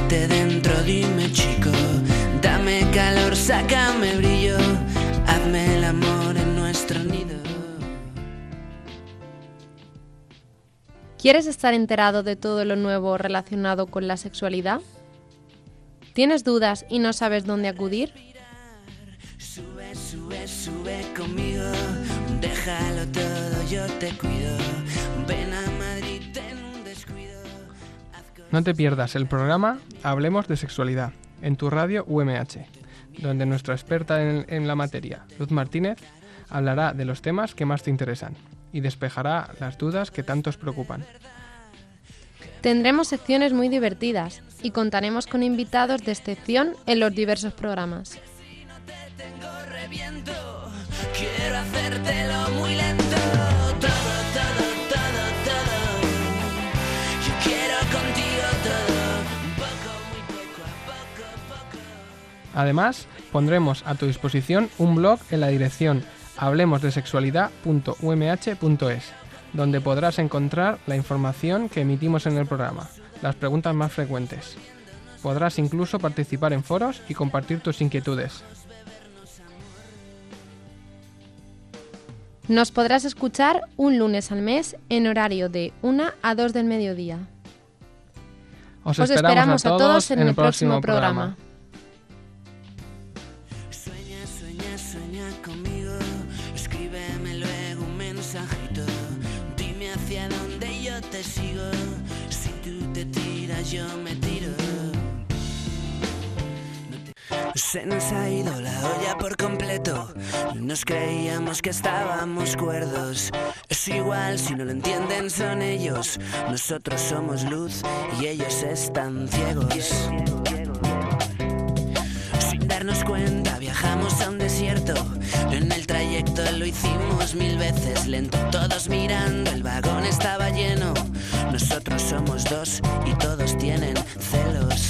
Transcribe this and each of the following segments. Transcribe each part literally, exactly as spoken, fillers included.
mete dentro, dime chico, dame calor, sácame brillo, hazme el amor en nuestro nido. ¿Quieres estar enterado de todo lo nuevo relacionado con la sexualidad? ¿Tienes dudas y no sabes dónde acudir? Sube, sube, sube conmigo, déjalo todo, yo te cuido. Ven a Madrid en un descuido. No te pierdas el programa Hablemos de Sexualidad en tu radio U M H, donde nuestra experta en, en la materia, Luz Martínez, hablará de los temas que más te interesan y despejará las dudas que tanto os preocupan. Tendremos secciones muy divertidas y contaremos con invitados de excepción en los diversos programas. Quiero hacértelo muy lento, todo, todo, todo, todo. Yo quiero contigo todo, poco, muy poco, a poco, poco. Además, pondremos a tu disposición un blog en la dirección hablemos de sexualidad punto u m h punto es, donde podrás encontrar la información que emitimos en el programa, las preguntas más frecuentes. Podrás incluso participar en foros y compartir tus inquietudes. Nos podrás escuchar un lunes al mes en horario de una a dos del mediodía. Os Os esperamos a todos en el próximo programa. Sueña, sueña, sueña conmigo, escríbeme luego un mensajito, dime hacia dónde yo te sigo, si tú te tiras yo me tiro. Se nos ha ido la olla por completo y nos creíamos que estábamos cuerdos. Es igual, si no lo entienden son ellos. Nosotros somos luz y ellos están ciegos. Sin darnos cuenta viajamos a un desierto. En el trayecto lo hicimos mil veces lento. Todos mirando, el vagón estaba lleno. Nosotros somos dos y todos tienen celos.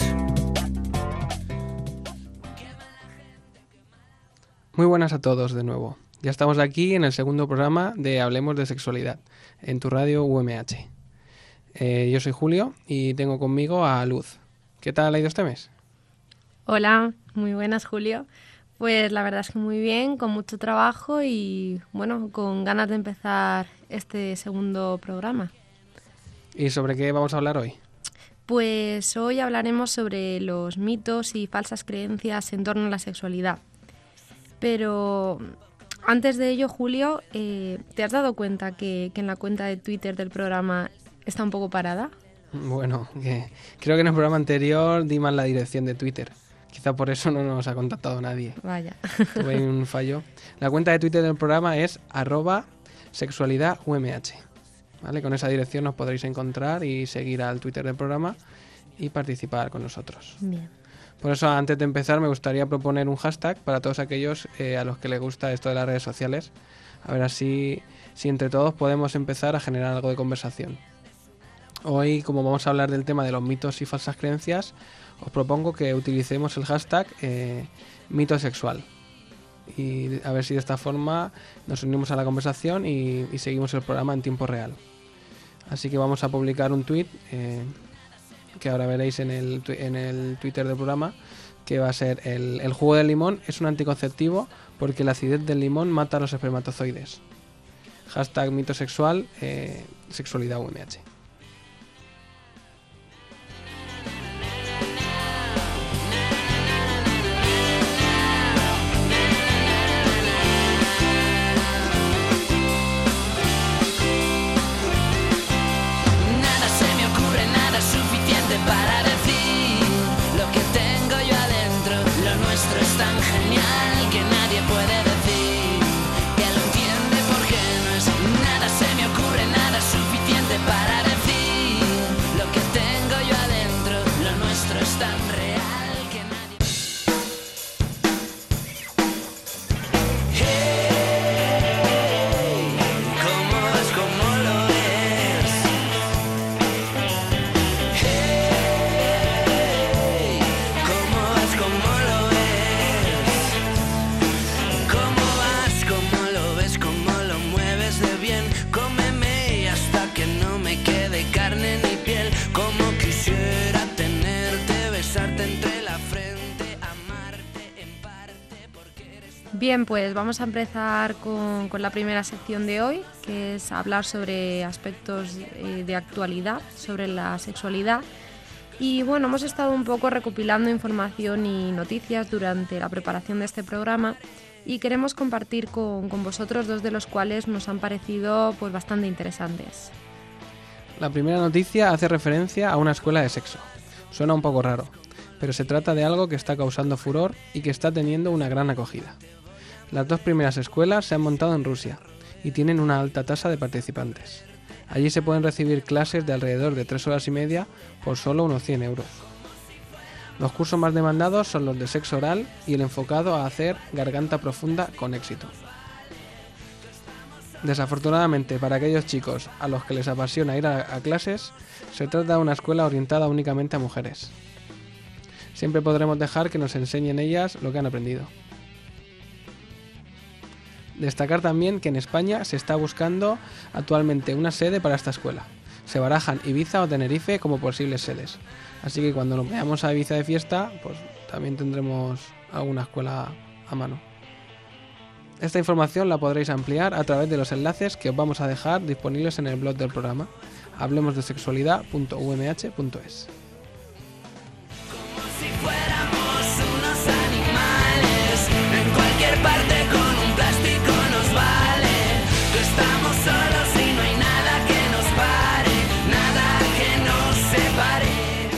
Muy buenas a todos de nuevo. Ya estamos aquí en el segundo programa de Hablemos de Sexualidad, en tu radio U M H. Eh, yo soy Julio y tengo conmigo a Luz. ¿Qué tal ha ido este mes? Hola, muy buenas, Julio. Pues la verdad es que muy bien, con mucho trabajo y bueno, con ganas de empezar este segundo programa. ¿Y sobre qué vamos a hablar hoy? Pues hoy hablaremos sobre los mitos y falsas creencias en torno a la sexualidad. Pero antes de ello, Julio, eh, ¿te has dado cuenta que, que en la cuenta de Twitter del programa está un poco parada? Bueno, que creo que en el programa anterior di mal la dirección de Twitter. Quizá por eso no nos ha contactado nadie. Vaya. Tuve un fallo. La cuenta de Twitter del programa es arroba sexualidad U M H. ¿Vale? Con esa dirección nos podréis encontrar y seguir al Twitter del programa y participar con nosotros. Bien. Por eso, antes de empezar, me gustaría proponer un hashtag para todos aquellos eh, a los que les gusta esto de las redes sociales. A ver así, si entre todos podemos empezar a generar algo de conversación. Hoy, como vamos a hablar del tema de los mitos y falsas creencias, os propongo que utilicemos el hashtag eh, mito sexual. Y a ver si de esta forma nos unimos a la conversación y, y seguimos el programa en tiempo real. Así que vamos a publicar un tweet eh, que ahora veréis en el, en el Twitter del programa, que va a ser el, el jugo del limón es un anticonceptivo porque la acidez del limón mata a los espermatozoides. Hashtag mito sexual, eh, sexualidad U M H. Para decir lo que tengo yo adentro, lo nuestro es tan genial que nadie puede decir que lo entiende porque no es nada, se me ocurre nada suficiente para decir lo que tengo yo adentro, lo nuestro es tan real que nadie. Hey, ¿cómo vas? ¿Cómo lo ves? Bien, pues vamos a empezar con, con la primera sección de hoy, que es hablar sobre aspectos eh, de actualidad, sobre la sexualidad. Y bueno, hemos estado un poco recopilando información y noticias durante la preparación de este programa y queremos compartir con, con vosotros dos de los cuales nos han parecido pues bastante interesantes. La primera noticia hace referencia a una escuela de sexo. Suena un poco raro, pero se trata de algo que está causando furor y que está teniendo una gran acogida. Las dos primeras escuelas se han montado en Rusia y tienen una alta tasa de participantes. Allí se pueden recibir clases de alrededor de tres horas y media por solo unos cien euros. Los cursos más demandados son los de sexo oral y el enfocado a hacer garganta profunda con éxito. Desafortunadamente para aquellos chicos a los que les apasiona ir a, a clases, se trata de una escuela orientada únicamente a mujeres. Siempre podremos dejar que nos enseñen ellas lo que han aprendido. Destacar también que en España se está buscando actualmente una sede para esta escuela. Se barajan Ibiza o Tenerife como posibles sedes. Así que cuando nos veamos a Ibiza de fiesta, pues también tendremos alguna escuela a mano. Esta información la podréis ampliar a través de los enlaces que os vamos a dejar disponibles en el blog del programa hablemos de sexualidad punto u m h punto es. Como si fuéramos unos animales, en cualquier parte con un plástico nos vale. Que estamos solos y no hay nada que nos pare, nada que nos separe.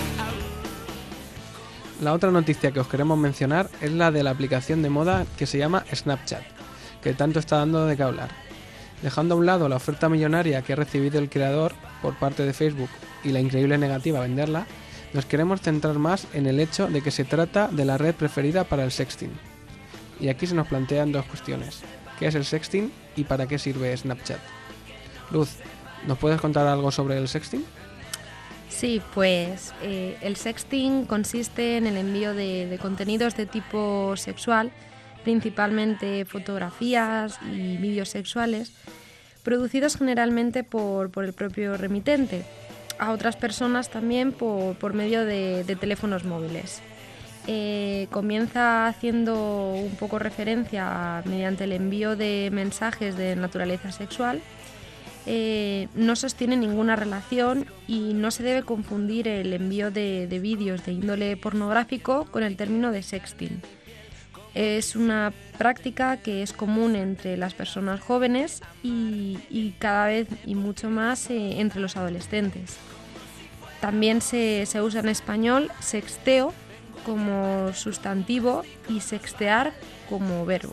La otra noticia que os queremos mencionar es la de la aplicación de moda que se llama Snapchat, que tanto está dando de qué hablar. Dejando a un lado la oferta millonaria que ha recibido el creador por parte de Facebook y la increíble negativa a venderla, nos queremos centrar más en el hecho de que se trata de la red preferida para el sexting. Y aquí se nos plantean dos cuestiones. ¿Qué es el sexting y para qué sirve Snapchat? Luz, ¿nos puedes contar algo sobre el sexting? Sí, pues eh, el sexting consiste en el envío de, de contenidos de tipo sexual, principalmente fotografías y vídeos sexuales, producidos generalmente por, por el propio remitente, a otras personas también por, por medio de, de teléfonos móviles. Eh, comienza haciendo un poco referencia mediante el envío de mensajes de naturaleza sexual. Eh, no sostiene ninguna relación y no se debe confundir el envío de, de vídeos de índole pornográfico con el término de sexting. Es una práctica que es común entre las personas jóvenes y, y cada vez y mucho más eh, entre los adolescentes. También se, se usa en español sexteo como sustantivo y sextear como verbo.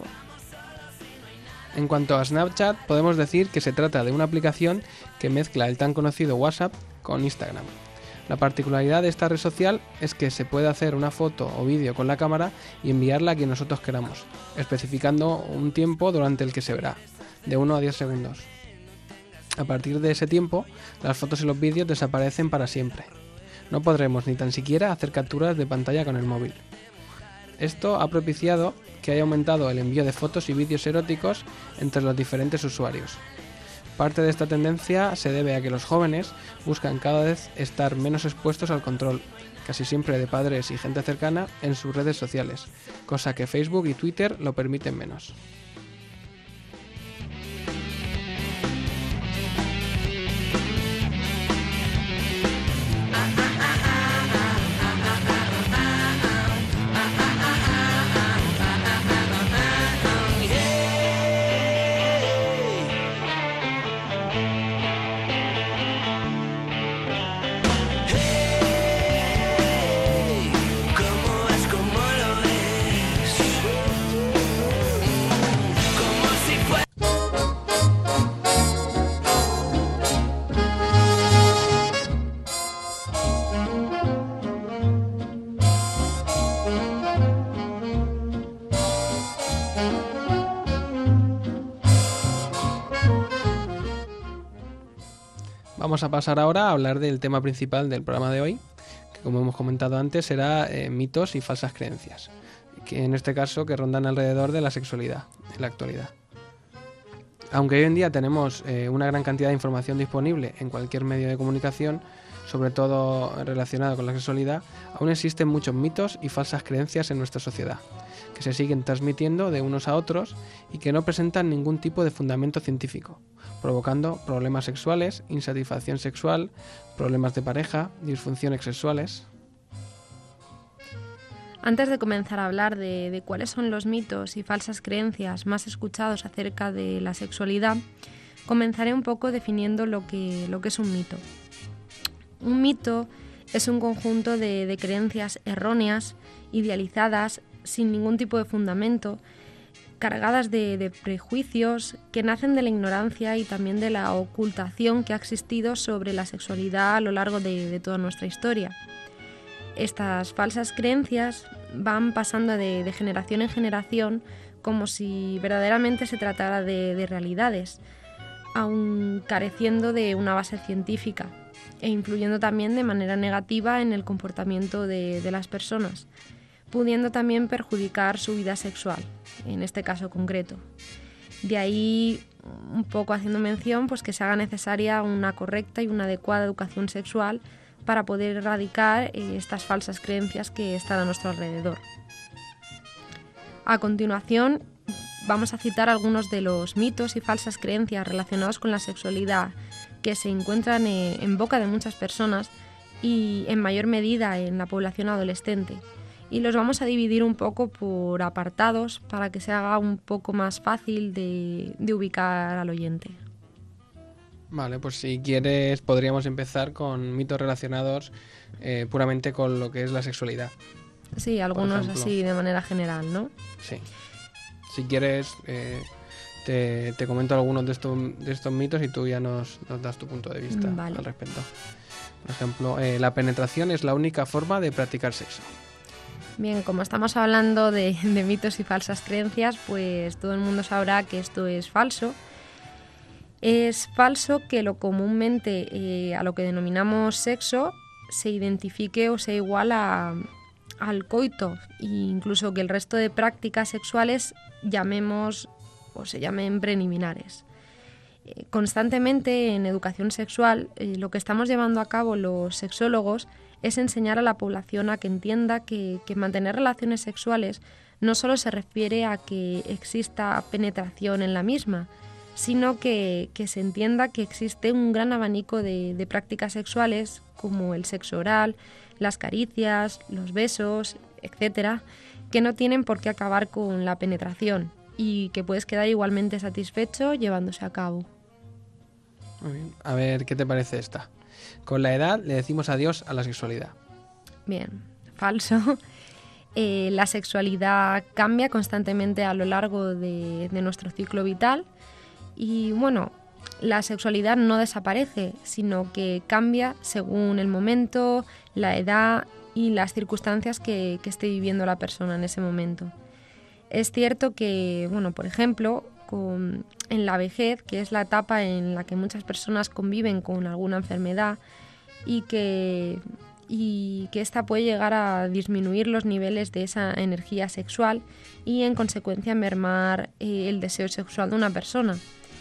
En cuanto a Snapchat, podemos decir que se trata de una aplicación que mezcla el tan conocido WhatsApp con Instagram. La particularidad de esta red social es que se puede hacer una foto o vídeo con la cámara y enviarla a quien nosotros queramos, especificando un tiempo durante el que se verá, de uno a diez segundos. A partir de ese tiempo, las fotos y los vídeos desaparecen para siempre. No podremos ni tan siquiera hacer capturas de pantalla con el móvil. Esto ha propiciado que haya aumentado el envío de fotos y vídeos eróticos entre los diferentes usuarios. Parte de esta tendencia se debe a que los jóvenes buscan cada vez estar menos expuestos al control, casi siempre de padres y gente cercana, en sus redes sociales, cosa que Facebook y Twitter lo permiten menos. Vamos a pasar ahora a hablar del tema principal del programa de hoy, que como hemos comentado antes será eh, mitos y falsas creencias, que en este caso que rondan alrededor de la sexualidad en la actualidad. Aunque hoy en día tenemos eh, una gran cantidad de información disponible en cualquier medio de comunicación, sobre todo relacionado con la sexualidad, aún existen muchos mitos y falsas creencias en nuestra sociedad, que se siguen transmitiendo de unos a otros y que no presentan ningún tipo de fundamento científico, provocando problemas sexuales, insatisfacción sexual, problemas de pareja, disfunciones sexuales. Antes de comenzar a hablar de, de cuáles son los mitos y falsas creencias más escuchados acerca de la sexualidad, comenzaré un poco definiendo lo que, lo que es un mito. Un mito es un conjunto de, de creencias erróneas, idealizadas, sin ningún tipo de fundamento, cargadas de, de prejuicios que nacen de la ignorancia y también de la ocultación que ha existido sobre la sexualidad a lo largo de, de toda nuestra historia. Estas falsas creencias van pasando de, de generación en generación como si verdaderamente se tratara de, de realidades, aun careciendo de una base científica e influyendo también de manera negativa en el comportamiento de, de las personas, pudiendo también perjudicar su vida sexual, en este caso concreto. De ahí, un poco haciendo mención, pues que se haga necesaria una correcta y una adecuada educación sexual para poder erradicar eh, estas falsas creencias que están a nuestro alrededor. A continuación, vamos a citar algunos de los mitos y falsas creencias relacionados con la sexualidad que se encuentran eh, en boca de muchas personas y en mayor medida en la población adolescente. Y los vamos a dividir un poco por apartados para que se haga un poco más fácil de, de ubicar al oyente. Vale, pues si quieres podríamos empezar con mitos relacionados eh, puramente con lo que es la sexualidad. Sí, algunos así de manera general, ¿no? Sí. Si quieres eh, te, te comento algunos de estos, de estos mitos y tú ya nos, nos das tu punto de vista vale. al respecto. Por ejemplo, eh, la penetración es la única forma de practicar sexo. Bien, como estamos hablando de, de mitos y falsas creencias, pues todo el mundo sabrá que esto es falso. Es falso que lo comúnmente eh, a lo que denominamos sexo se identifique o sea igual a, al coito, e incluso que el resto de prácticas sexuales llamemos o se llamen preliminares. Eh, constantemente en educación sexual eh, lo que estamos llevando a cabo los sexólogos es enseñar a la población a que entienda que, que mantener relaciones sexuales no solo se refiere a que exista penetración en la misma, sino que, que se entienda que existe un gran abanico de, de prácticas sexuales como el sexo oral, las caricias, los besos, etcétera, que no tienen por qué acabar con la penetración y que puedes quedar igualmente satisfecho llevándose a cabo. Muy bien. A ver, ¿qué te parece esta? Con la edad le decimos adiós a la sexualidad. Bien, falso. Eh, la sexualidad cambia constantemente a lo largo de, de nuestro ciclo vital. Y bueno, la sexualidad no desaparece, sino que cambia según el momento, la edad y las circunstancias que, que esté viviendo la persona en ese momento. Es cierto que, bueno, por ejemplo, con, en la vejez, que es la etapa en la que muchas personas conviven con alguna enfermedad y que, y que esta puede llegar a disminuir los niveles de esa energía sexual y en consecuencia mermar eh, el deseo sexual de una persona.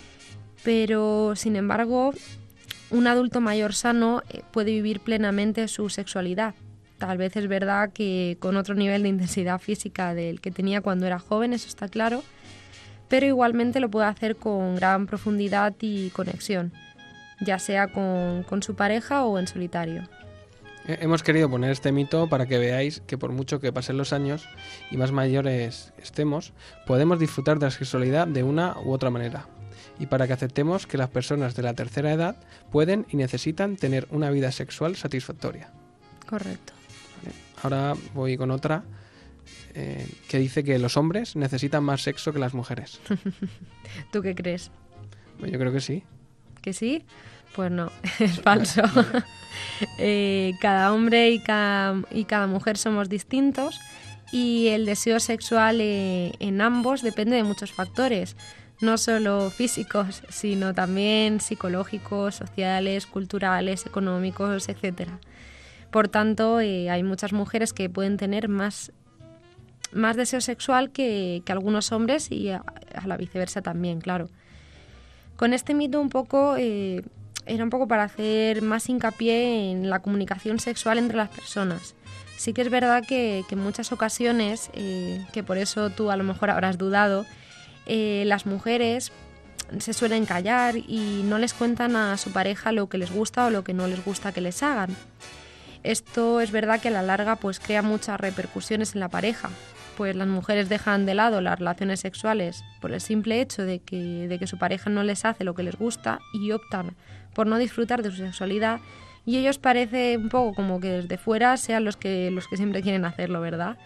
Pero, sin embargo, un adulto mayor sano puede vivir plenamente su sexualidad. Tal vez es verdad que con otro nivel de intensidad física del que tenía cuando era joven, eso está claro, pero igualmente lo puede hacer con gran profundidad y conexión, ya sea con, con su pareja o en solitario. Hemos querido poner este mito para que veáis que por mucho que pasen los años y más mayores estemos, podemos disfrutar de la sexualidad de una u otra manera. Y para que aceptemos que las personas de la tercera edad pueden y necesitan tener una vida sexual satisfactoria. Correcto. Vale. Ahora voy con otra eh, que dice que los hombres necesitan más sexo que las mujeres. ¿Tú qué crees? Pues yo creo que sí. ¿Que sí? Pues no, es falso. Vale. eh, cada hombre y cada, y cada mujer somos distintos y el deseo sexual eh, en ambos depende de muchos factores. No solo físicos, sino también psicológicos, sociales, culturales, económicos, etcétera. Por tanto, eh, hay muchas mujeres que pueden tener más, más deseo sexual que, que algunos hombres y a, a la viceversa también, claro. Con este mito un poco eh, era un poco para hacer más hincapié en la comunicación sexual entre las personas. Sí que es verdad que, que en muchas ocasiones, eh, que por eso tú a lo mejor habrás dudado, eh, las mujeres se suelen callar y no les cuentan a su pareja lo que les gusta o lo que no les gusta que les hagan. Esto es verdad que a la larga pues crea muchas repercusiones en la pareja, pues las mujeres dejan de lado las relaciones sexuales por el simple hecho de que, de que su pareja no les hace lo que les gusta y optan por no disfrutar de su sexualidad, y ellos parece un poco como que desde fuera sean los que, los que siempre quieren hacerlo, ¿verdad?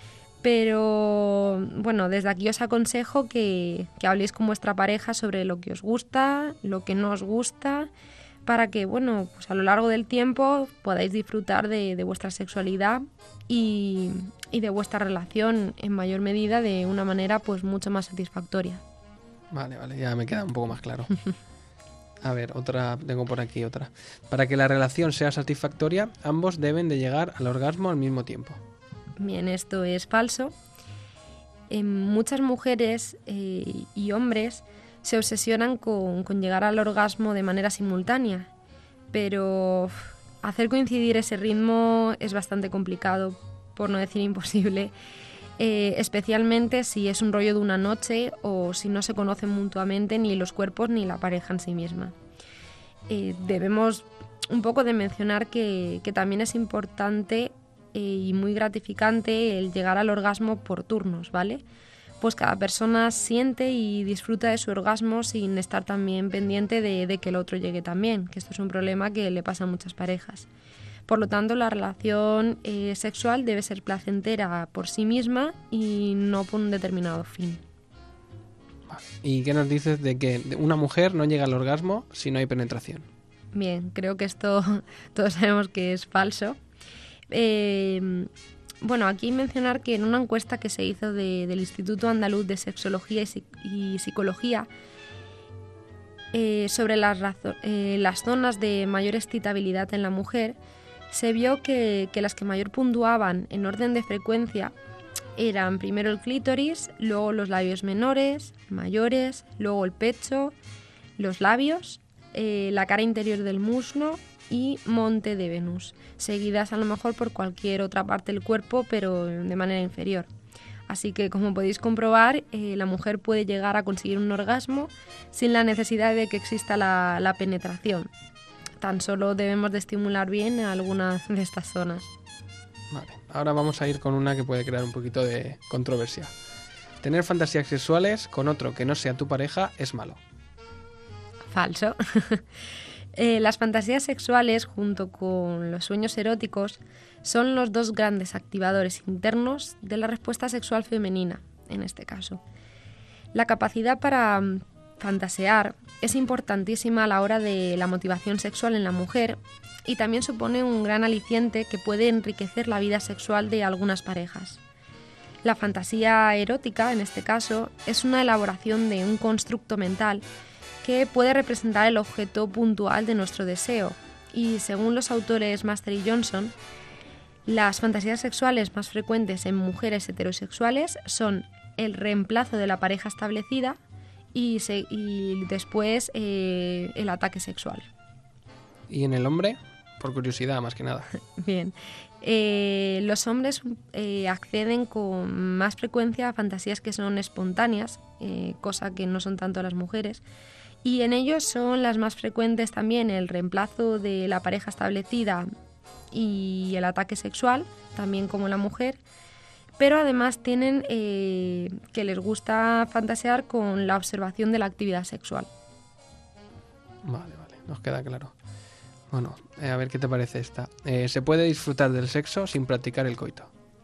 Pero bueno, desde aquí os aconsejo que, que habléis con vuestra pareja sobre lo que os gusta, lo que no os gusta, para que, bueno, pues a lo largo del tiempo podáis disfrutar de, de vuestra sexualidad y, y de vuestra relación en mayor medida de una manera pues mucho más satisfactoria. Vale, vale, ya me queda un poco más claro. A ver, otra, tengo por aquí otra. Para que la relación sea satisfactoria, ambos deben de llegar al orgasmo al mismo tiempo. Bien, esto es falso. Eh, muchas mujeres eh, y hombres se obsesionan con, con llegar al orgasmo de manera simultánea, pero uf, hacer coincidir ese ritmo es bastante complicado, por no decir imposible, eh, especialmente si es un rollo de una noche o si no se conocen mutuamente ni los cuerpos ni la pareja en sí misma. Eh, debemos un poco de mencionar que, que también es importante y muy gratificante el llegar al orgasmo por turnos, ¿vale? Pues cada persona siente y disfruta de su orgasmo sin estar también pendiente de, de que el otro llegue también, que esto es un problema que le pasa a muchas parejas. Por lo tanto, la relación eh, sexual debe ser placentera por sí misma y no por un determinado fin. ¿Y qué nos dices de que una mujer no llega al orgasmo si no hay penetración? Bien, creo que esto todos sabemos que es falso. Eh, bueno, aquí mencionar que en una encuesta que se hizo de, del Instituto Andaluz de Sexología y, y Psicología eh, sobre las, razo- eh, las zonas de mayor excitabilidad en la mujer, se vio que, que las que mayor puntuaban en orden de frecuencia eran primero el clítoris, luego los labios menores, mayores, luego el pecho, los labios, eh, la cara interior del muslo y monte de Venus, seguidas a lo mejor por cualquier otra parte del cuerpo, pero de manera inferior. Así que, como podéis comprobar, eh, la mujer puede llegar a conseguir un orgasmo sin la necesidad de que exista la, la penetración. Tan solo debemos de estimular bien algunas de estas zonas. Vale, ahora vamos a ir con una que puede crear un poquito de controversia. Tener fantasías sexuales con otro que no sea tu pareja es malo. Falso. Eh, las fantasías sexuales, junto con los sueños eróticos, son los dos grandes activadores internos de la respuesta sexual femenina, en este caso. La capacidad para um, fantasear es importantísima a la hora de la motivación sexual en la mujer y también supone un gran aliciente que puede enriquecer la vida sexual de algunas parejas. La fantasía erótica, en este caso, es una elaboración de un constructo mental que puede representar el objeto puntual de nuestro deseo, y según los autores Master y Johnson, las fantasías sexuales más frecuentes en mujeres heterosexuales son el reemplazo de la pareja establecida y, se, y después eh, el ataque sexual. ¿Y en el hombre? Por curiosidad, más que nada. Bien. Eh, los hombres eh, acceden con más frecuencia a fantasías que son espontáneas, eh, cosa que no son tanto las mujeres, y en ellos son las más frecuentes también el reemplazo de la pareja establecida y el ataque sexual, también como la mujer, pero además tienen eh, que les gusta fantasear con la observación de la actividad sexual. Vale, vale, nos queda claro. Bueno, eh, a ver qué te parece esta. Eh, ¿Se puede disfrutar del sexo sin practicar el coito?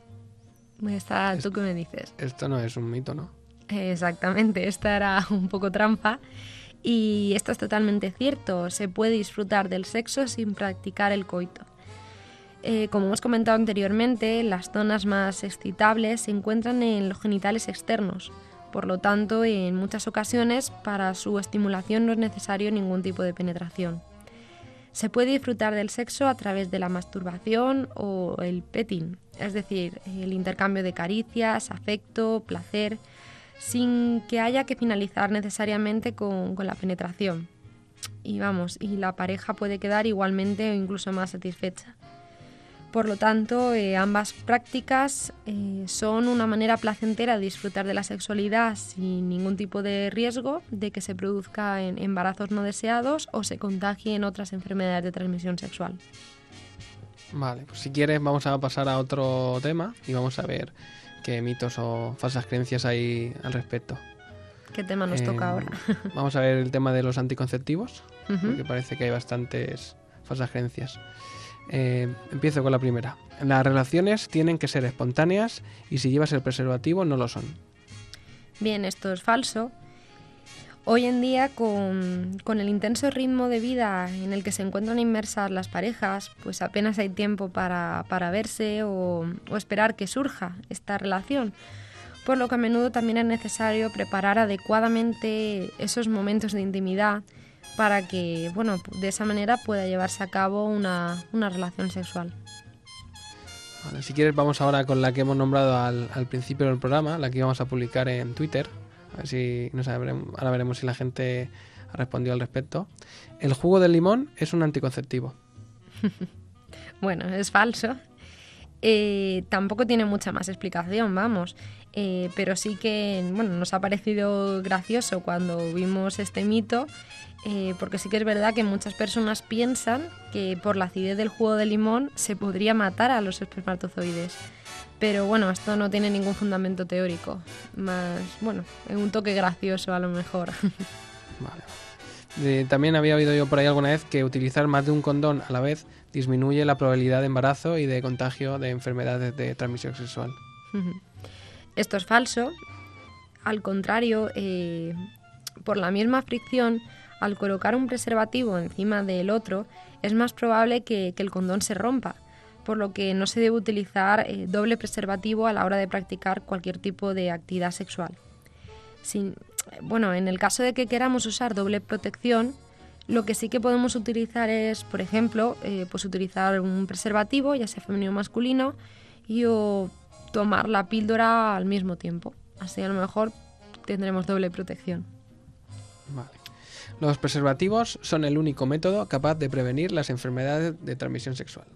Esta, ¿tú qué me dices? Esto no es un mito, ¿no? Exactamente, esta era un poco trampa. Y esto es totalmente cierto, se puede disfrutar del sexo sin practicar el coito. Eh, como hemos comentado anteriormente, las zonas más excitables se encuentran en los genitales externos. Por lo tanto, en muchas ocasiones, para su estimulación no es necesario ningún tipo de penetración. Se puede disfrutar del sexo a través de la masturbación o el petting, es decir, el intercambio de caricias, afecto, placer, sin que haya que finalizar necesariamente con, con la penetración. y vamos, y la pareja puede quedar igualmente o incluso más satisfecha. Por lo tanto, eh, ambas prácticas eh, son una manera placentera de disfrutar de la sexualidad sin ningún tipo de riesgo de que se produzca en embarazos no deseados o se contagie en otras enfermedades de transmisión sexual. Vale, pues si quieres vamos a pasar a otro tema y vamos a ver qué mitos o falsas creencias hay al respecto. ¿Qué tema nos eh, toca ahora? Vamos a ver el tema de los anticonceptivos, uh-huh. porque parece que hay bastantes falsas creencias. Eh, empiezo con la primera. Las relaciones tienen que ser espontáneas y si llevas el preservativo no lo son. Bien, esto es falso. Hoy en día, con, con el intenso ritmo de vida en el que se encuentran inmersas las parejas, pues apenas hay tiempo para, para verse o, o esperar que surja esta relación. Por lo que a menudo también es necesario preparar adecuadamente esos momentos de intimidad para que, bueno, de esa manera pueda llevarse a cabo una, una relación sexual. Vale, si quieres vamos ahora con la que hemos nombrado al, al principio del programa, la que íbamos a publicar en Twitter. A ver si no sabremos, ahora veremos si la gente ha respondido al respecto. El jugo del limón es un anticonceptivo. Bueno, es falso. Eh, tampoco tiene mucha más explicación, vamos. Eh, pero sí que, bueno, nos ha parecido gracioso cuando vimos este mito, eh, porque sí que es verdad que muchas personas piensan que por la acidez del jugo de limón se podría matar a los espermatozoides. Pero bueno, esto no tiene ningún fundamento teórico. Más, bueno, un toque gracioso a lo mejor. Vale. Eh, también había oído yo por ahí alguna vez que utilizar más de un condón a la vez disminuye la probabilidad de embarazo y de contagio de enfermedades de transmisión sexual. Esto es falso. Al contrario, eh, por la misma fricción, al colocar un preservativo encima del otro, es más probable que, que el condón se rompa, por lo que no se debe utilizar eh, doble preservativo a la hora de practicar cualquier tipo de actividad sexual. Sin, bueno, en el caso de que queramos usar doble protección, lo que sí que podemos utilizar es, por ejemplo, eh, pues utilizar un preservativo, ya sea femenino o masculino, y o tomar la píldora al mismo tiempo. Así a lo mejor tendremos doble protección. Vale. Los preservativos son el único método capaz de prevenir las enfermedades de transmisión sexual.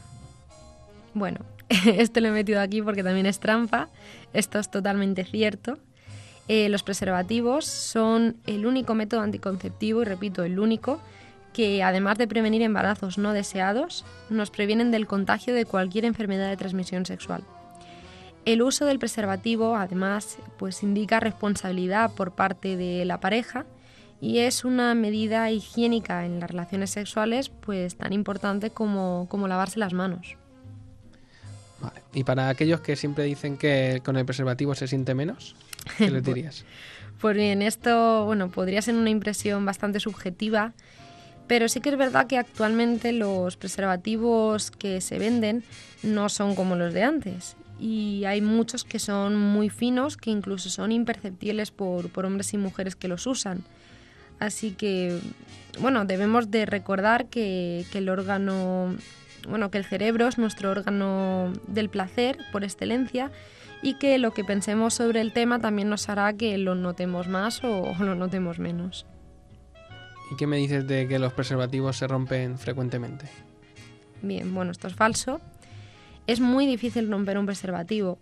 Bueno, esto lo he metido aquí porque también es trampa. Esto es totalmente cierto. Eh, los preservativos son el único método anticonceptivo, y repito, el único, que además de prevenir embarazos no deseados, nos previenen del contagio de cualquier enfermedad de transmisión sexual. El uso del preservativo, además, pues indica responsabilidad por parte de la pareja y es una medida higiénica en las relaciones sexuales pues tan importante como, como lavarse las manos. Vale. Y para aquellos que siempre dicen que con el preservativo se siente menos, ¿qué les dirías? Pues bien, esto bueno, podría ser una impresión bastante subjetiva, pero sí que es verdad que actualmente los preservativos que se venden no son como los de antes. Y hay muchos que son muy finos, que incluso son imperceptibles por, por hombres y mujeres que los usan. Así que, bueno, debemos de recordar que, que el órgano, bueno, que el cerebro es nuestro órgano del placer por excelencia y que lo que pensemos sobre el tema también nos hará que lo notemos más o, o lo notemos menos. ¿Y qué me dices de que los preservativos se rompen frecuentemente? Bien, bueno, esto es falso. Es muy difícil romper un preservativo,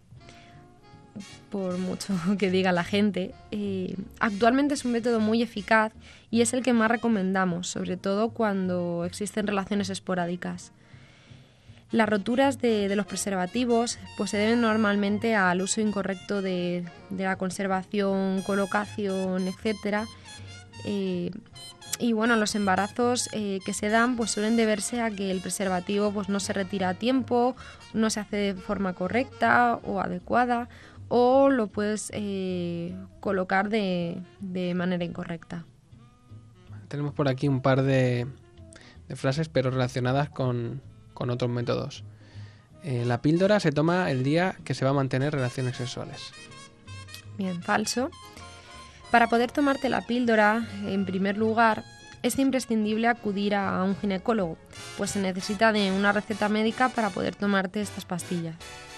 por mucho que diga la gente. Eh, actualmente es un método muy eficaz y es el que más recomendamos, sobre todo cuando existen relaciones esporádicas. Las roturas de, de los preservativos pues se deben normalmente al uso incorrecto de, de la conservación, colocación, etcétera. Eh, y bueno, los embarazos eh, que se dan pues suelen deberse a que el preservativo pues no se retira a tiempo, no se hace de forma correcta o adecuada, o lo puedes eh, colocar de, de manera incorrecta. Tenemos por aquí un par de, de frases, pero relacionadas con, con otros métodos. Eh, la píldora se toma el día que se va a mantener relaciones sexuales. Bien, falso. Para poder tomarte la píldora, en primer lugar, es imprescindible acudir a un ginecólogo, pues se necesita de una receta médica para poder tomarte estas pastillas.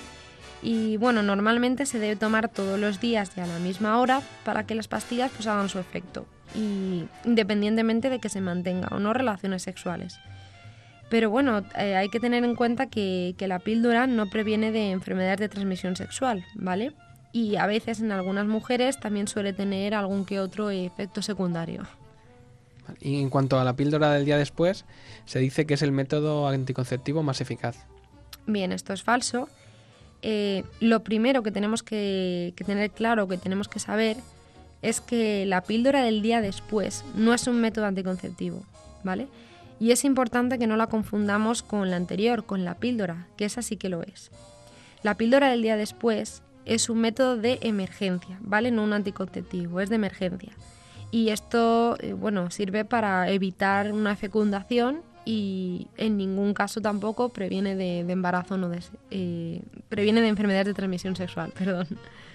Y bueno, normalmente se debe tomar todos los días y a la misma hora para que las pastillas pues hagan su efecto. y independientemente de que se mantenga o no relaciones sexuales. Pero bueno, eh, hay que tener en cuenta que, que la píldora no previene de enfermedades de transmisión sexual, ¿vale? Y a veces en algunas mujeres también suele tener algún que otro efecto secundario. Y en cuanto a la píldora del día después, se dice que es el método anticonceptivo más eficaz. Bien, esto es falso. Eh, lo primero que tenemos que, que tener claro, que tenemos que saber, es que la píldora del día después no es un método anticonceptivo, ¿vale? Y es importante que no la confundamos con la anterior, con la píldora, que esa sí que lo es. La píldora del día después es un método de emergencia, ¿vale? No un anticonceptivo, es de emergencia. Y esto, eh, bueno, sirve para evitar una fecundación y en ningún caso tampoco previene de, de embarazo, no de, eh, previene de enfermedades de transmisión sexual, perdón.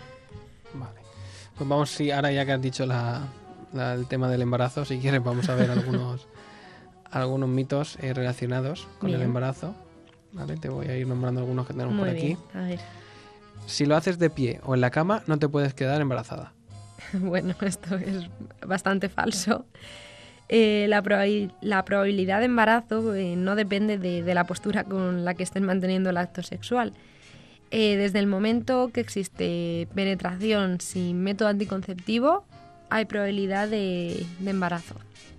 Vale. Pues vamos, sí, ahora ya que has dicho la, la, el tema del embarazo, si quieres vamos a ver algunos... algunos mitos eh, relacionados con Bien. el embarazo. ¿Vale? Te voy a ir nombrando algunos que tenemos Muy por aquí. Bien. A ver. Si lo haces de pie o en la cama, no te puedes quedar embarazada. Bueno, esto es bastante falso. Eh, la, probabil- la probabilidad de embarazo eh, no depende de, de la postura con la que estés manteniendo el acto sexual. Eh, desde el momento que existe penetración sin método anticonceptivo, hay probabilidad de, de embarazo.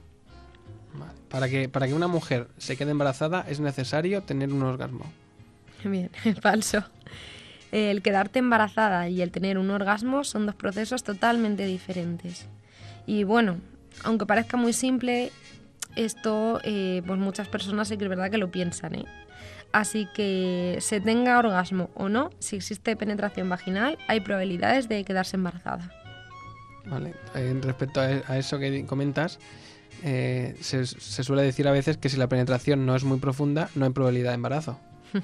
Vale. Para que, para que una mujer se quede embarazada es necesario tener un orgasmo. Bien, falso. El quedarte embarazada y el tener un orgasmo son dos procesos totalmente diferentes. Y bueno, aunque parezca muy simple, esto eh, pues muchas personas sí que es verdad que lo piensan, ¿eh? Así que se tenga orgasmo o no, si existe penetración vaginal, hay probabilidades de quedarse embarazada. Vale. Eh, respecto a, a eso que comentas, eh, se, se suele decir a veces que si la penetración no es muy profunda, no hay probabilidad de embarazo.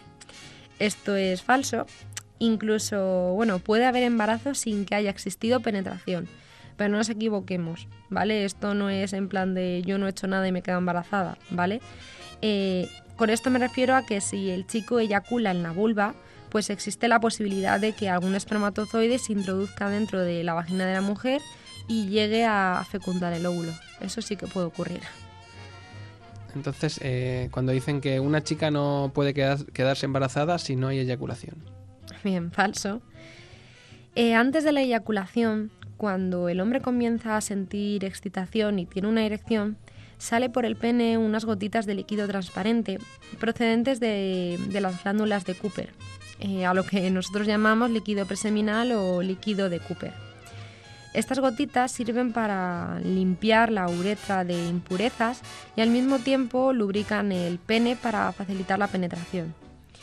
Esto es falso. Incluso, bueno, puede haber embarazo sin que haya existido penetración. Pero no nos equivoquemos, ¿vale? Esto no es en plan de yo no he hecho nada y me quedo embarazada, ¿vale? Eh, con esto me refiero a que si el chico eyacula en la vulva, pues existe la posibilidad de que algún espermatozoide se introduzca dentro de la vagina de la mujer y llegue a fecundar el óvulo. Eso sí que puede ocurrir. Entonces, eh, cuando dicen que una chica no puede quedar, quedarse embarazada si no hay eyaculación. Bien, falso. Eh, antes de la eyaculación, cuando el hombre comienza a sentir excitación y tiene una erección, sale por el pene unas gotitas de líquido transparente procedentes de, de las glándulas de Cooper, eh, a lo que nosotros llamamos líquido preseminal o líquido de Cooper. Estas gotitas sirven para limpiar la uretra de impurezas y al mismo tiempo lubrican el pene para facilitar la penetración.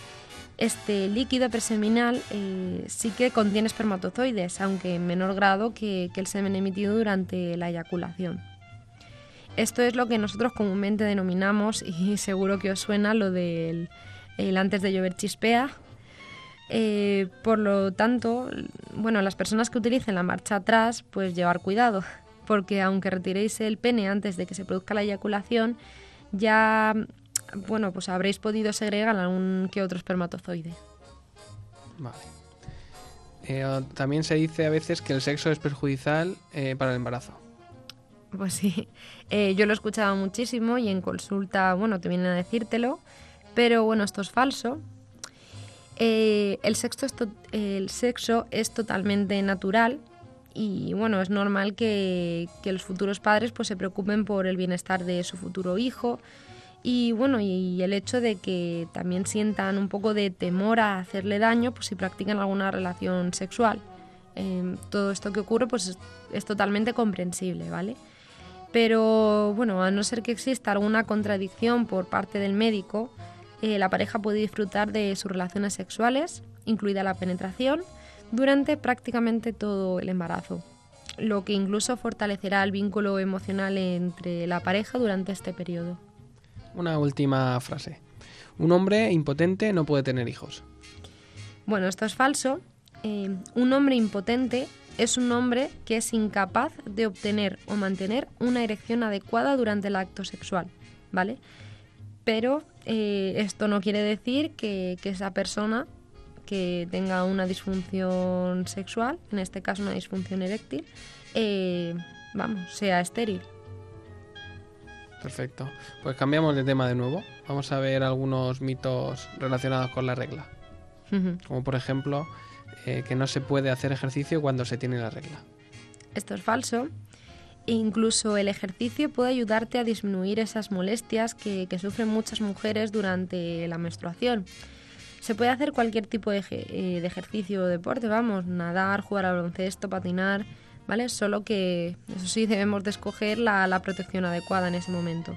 Este líquido preseminal eh, sí que contiene espermatozoides, aunque en menor grado que, que el semen emitido durante la eyaculación. Esto es lo que nosotros comúnmente denominamos, y seguro que os suena, lo del el antes de llover chispea. Eh, por lo tanto, bueno, las personas que utilicen la marcha atrás, pues llevar cuidado, porque aunque retiréis el pene antes de que se produzca la eyaculación, ya... bueno, pues habréis podido segregar algún que otro espermatozoide. Vale. Eh, también se dice a veces que el sexo es perjudicial eh, para el embarazo. Pues sí, eh, yo lo he escuchado muchísimo y en consulta, bueno, te vienen a decírtelo, pero bueno, esto es falso. Eh, el, sexo es to- el sexo es totalmente natural y bueno, es normal que, que los futuros padres pues se preocupen por el bienestar de su futuro hijo. Y bueno, y el hecho de que también sientan un poco de temor a hacerle daño pues si practican alguna relación sexual. Eh, todo esto que ocurre pues es, es totalmente comprensible, ¿vale? Pero bueno, a no ser que exista alguna contradicción por parte del médico, eh, la pareja puede disfrutar de sus relaciones sexuales, incluida la penetración, durante prácticamente todo el embarazo, lo que incluso fortalecerá el vínculo emocional entre la pareja durante este periodo. Una última frase. Un hombre impotente no puede tener hijos. Bueno, esto es falso. Eh, un hombre impotente es un hombre que es incapaz de obtener o mantener una erección adecuada durante el acto sexual, ¿vale? Pero eh, esto no quiere decir que, que esa persona que tenga una disfunción sexual, en este caso una disfunción eréctil, eh, vamos, sea estéril. Perfecto. Pues cambiamos de tema de nuevo. Vamos a ver algunos mitos relacionados con la regla. Como por ejemplo, eh, que no se puede hacer ejercicio cuando se tiene la regla. Esto es falso. E incluso el ejercicio puede ayudarte a disminuir esas molestias que, que sufren muchas mujeres durante la menstruación. Se puede hacer cualquier tipo de, de ejercicio o deporte, vamos, nadar, jugar al baloncesto, patinar, ¿vale? Solo que, eso sí, debemos de escoger la, la protección adecuada en ese momento.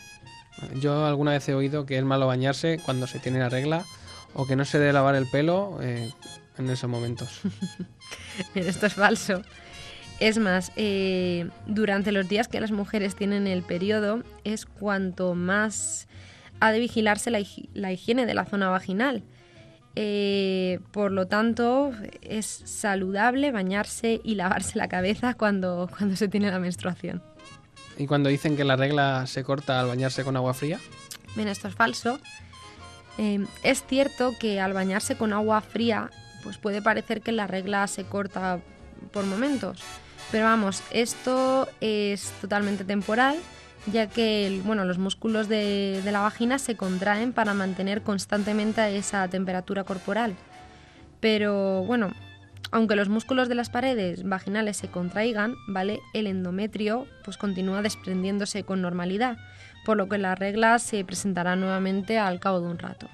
Yo alguna vez he oído que es malo bañarse cuando se tiene la regla o que no se debe lavar el pelo eh, en esos momentos. Bien, esto es falso. Es más, eh, durante los días que las mujeres tienen el periodo es cuanto más ha de vigilarse la, higi- la higiene de la zona vaginal. Eh, por lo tanto, es saludable bañarse y lavarse la cabeza cuando, cuando se tiene la menstruación. ¿Y cuando dicen que la regla se corta al bañarse con agua fría? Bien, esto es falso. Eh, es cierto que al bañarse con agua fría, pues puede parecer que la regla se corta por momentos. Pero vamos, esto es totalmente temporal, ya que el, bueno, los músculos de, de la vagina se contraen para mantener constantemente esa temperatura corporal. Pero bueno, aunque los músculos de las paredes vaginales se contraigan, ¿vale? El endometrio pues continúa desprendiéndose con normalidad, por lo que la regla se presentará nuevamente al cabo de un rato.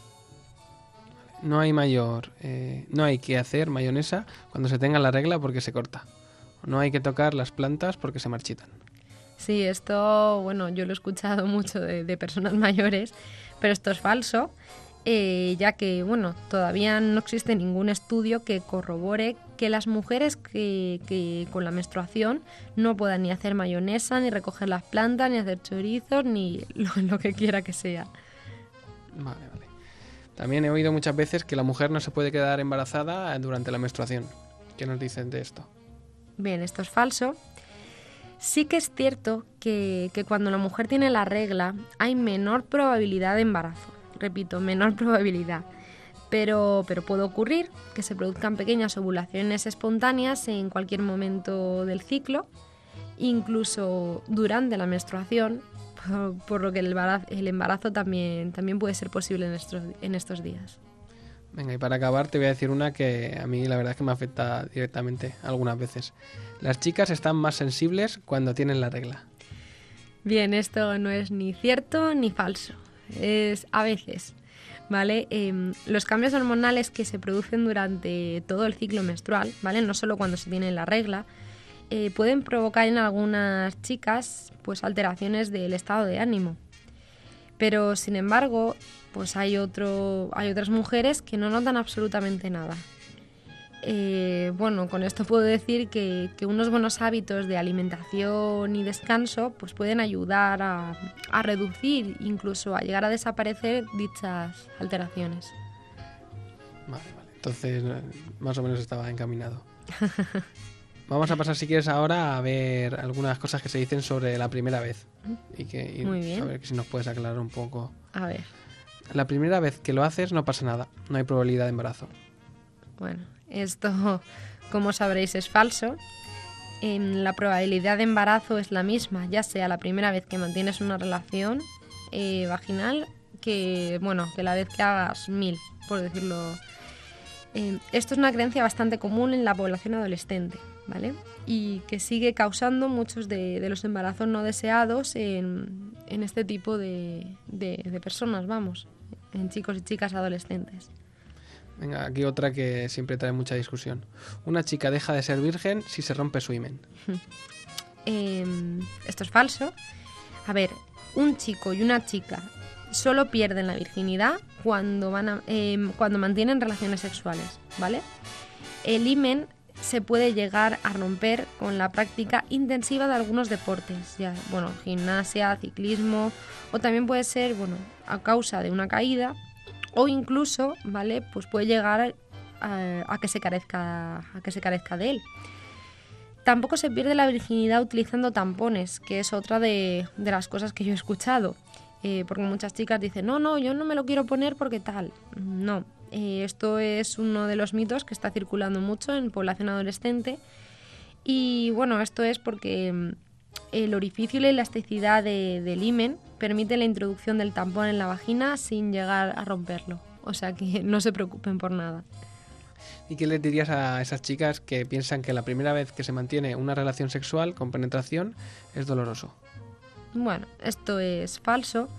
No hay mayor, eh, no hay que hacer mayonesa cuando se tenga la regla porque se corta. No hay que tocar las plantas porque se marchitan. Sí, esto, bueno, yo lo he escuchado mucho de, de personas mayores, pero esto es falso, eh, ya que, bueno, todavía no existe ningún estudio que corrobore que las mujeres que, que con la menstruación no puedan ni hacer mayonesa, ni recoger las plantas, ni hacer chorizos, ni lo, lo que quiera que sea. Vale, vale. También he oído muchas veces que la mujer no se puede quedar embarazada durante la menstruación. ¿Qué nos dicen de esto? Bien, esto es falso. Sí que es cierto que, que cuando la mujer tiene la regla hay menor probabilidad de embarazo. Repito, menor probabilidad. Pero, pero puede ocurrir que se produzcan pequeñas ovulaciones espontáneas en cualquier momento del ciclo, incluso durante la menstruación, por, por lo que el embarazo, el embarazo también, también puede ser posible en estos, en estos días. Venga, y para acabar te voy a decir una que a mí la verdad es que me afecta directamente algunas veces. Las chicas están más sensibles cuando tienen la regla. Bien, esto no es ni cierto ni falso. Es a veces, ¿vale? Eh, los cambios hormonales que se producen durante todo el ciclo menstrual, ¿vale? No solo cuando se tiene la regla, eh, pueden provocar en algunas chicas pues alteraciones del estado de ánimo. Pero, sin embargo, pues hay, otro, hay otras mujeres que no notan absolutamente nada. Eh, bueno, con esto puedo decir que, que unos buenos hábitos de alimentación y descanso pues pueden ayudar a, a reducir, incluso a llegar a desaparecer dichas alteraciones. Vale, vale. Entonces, más o menos estaba encaminado. Vamos a pasar, si quieres, ahora a ver algunas cosas que se dicen sobre la primera vez. Y que y Muy bien. A ver si nos puedes aclarar un poco. A ver, La primera vez que lo haces no pasa nada. No hay probabilidad de embarazo. bueno, esto, como sabréis, es falso. En la probabilidad de embarazo es la misma, ya sea la primera vez que mantienes una relación eh, vaginal que, bueno, que la vez que hagas mil, por decirlo. Eh, esto es una creencia bastante común en la población adolescente, ¿vale? Y que sigue causando muchos de, de los embarazos no deseados en, en este tipo de, de, de personas, vamos, en chicos y chicas adolescentes. Venga, aquí otra que siempre trae mucha discusión. Una chica deja de ser virgen si se rompe su himen. Eh, esto es falso. A ver, un chico y una chica solo pierden la virginidad cuando, van a, eh, cuando mantienen relaciones sexuales, ¿vale? El himen se puede llegar a romper con la práctica intensiva de algunos deportes, ya, bueno, gimnasia, ciclismo, o también puede ser, bueno, a causa de una caída, o incluso, ¿vale? Pues puede llegar a, a que se carezca, a que se carezca de él. Tampoco se pierde la virginidad utilizando tampones, que es otra de, de las cosas que yo he escuchado. Eh, porque muchas chicas dicen, no, no, yo no me lo quiero poner porque tal. No, eh, esto es uno de los mitos que está circulando mucho en población adolescente Y bueno, esto es porque mm, el orificio y la elasticidad de- del himen permite la introducción del tampón en la vagina sin llegar a romperlo. O sea que no se preocupen por nada. ¿Y qué les dirías a esas chicas que piensan que la primera vez que se mantiene una relación sexual con penetración es doloroso? Bueno, esto es falso.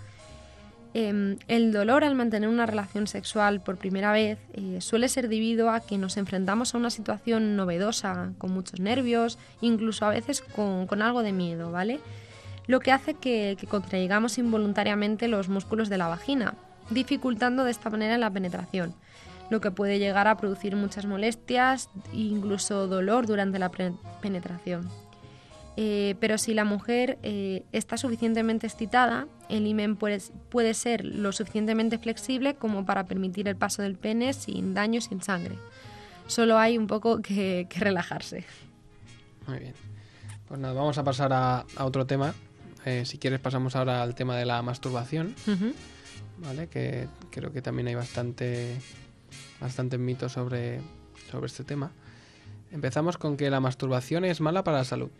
Eh, el dolor al mantener una relación sexual por primera vez eh, suele ser debido a que nos enfrentamos a una situación novedosa, con muchos nervios, incluso a veces con, con algo de miedo, ¿vale? Lo que hace que, que contraigamos involuntariamente los músculos de la vagina, dificultando de esta manera la penetración, lo que puede llegar a producir muchas molestias e incluso dolor durante la pre- penetración. Eh, pero si la mujer eh, está suficientemente excitada, el himen puede, puede ser lo suficientemente flexible como para permitir el paso del pene sin daño, sin sangre. Solo hay un poco que, que relajarse. Muy bien. Pues nada, vamos a pasar a, a otro tema. Eh, si quieres pasamos ahora al tema de la masturbación, Uh-huh. ¿vale? Que creo que también hay bastante, bastantes mitos sobre, sobre este tema. Empezamos con que la masturbación es mala para la salud.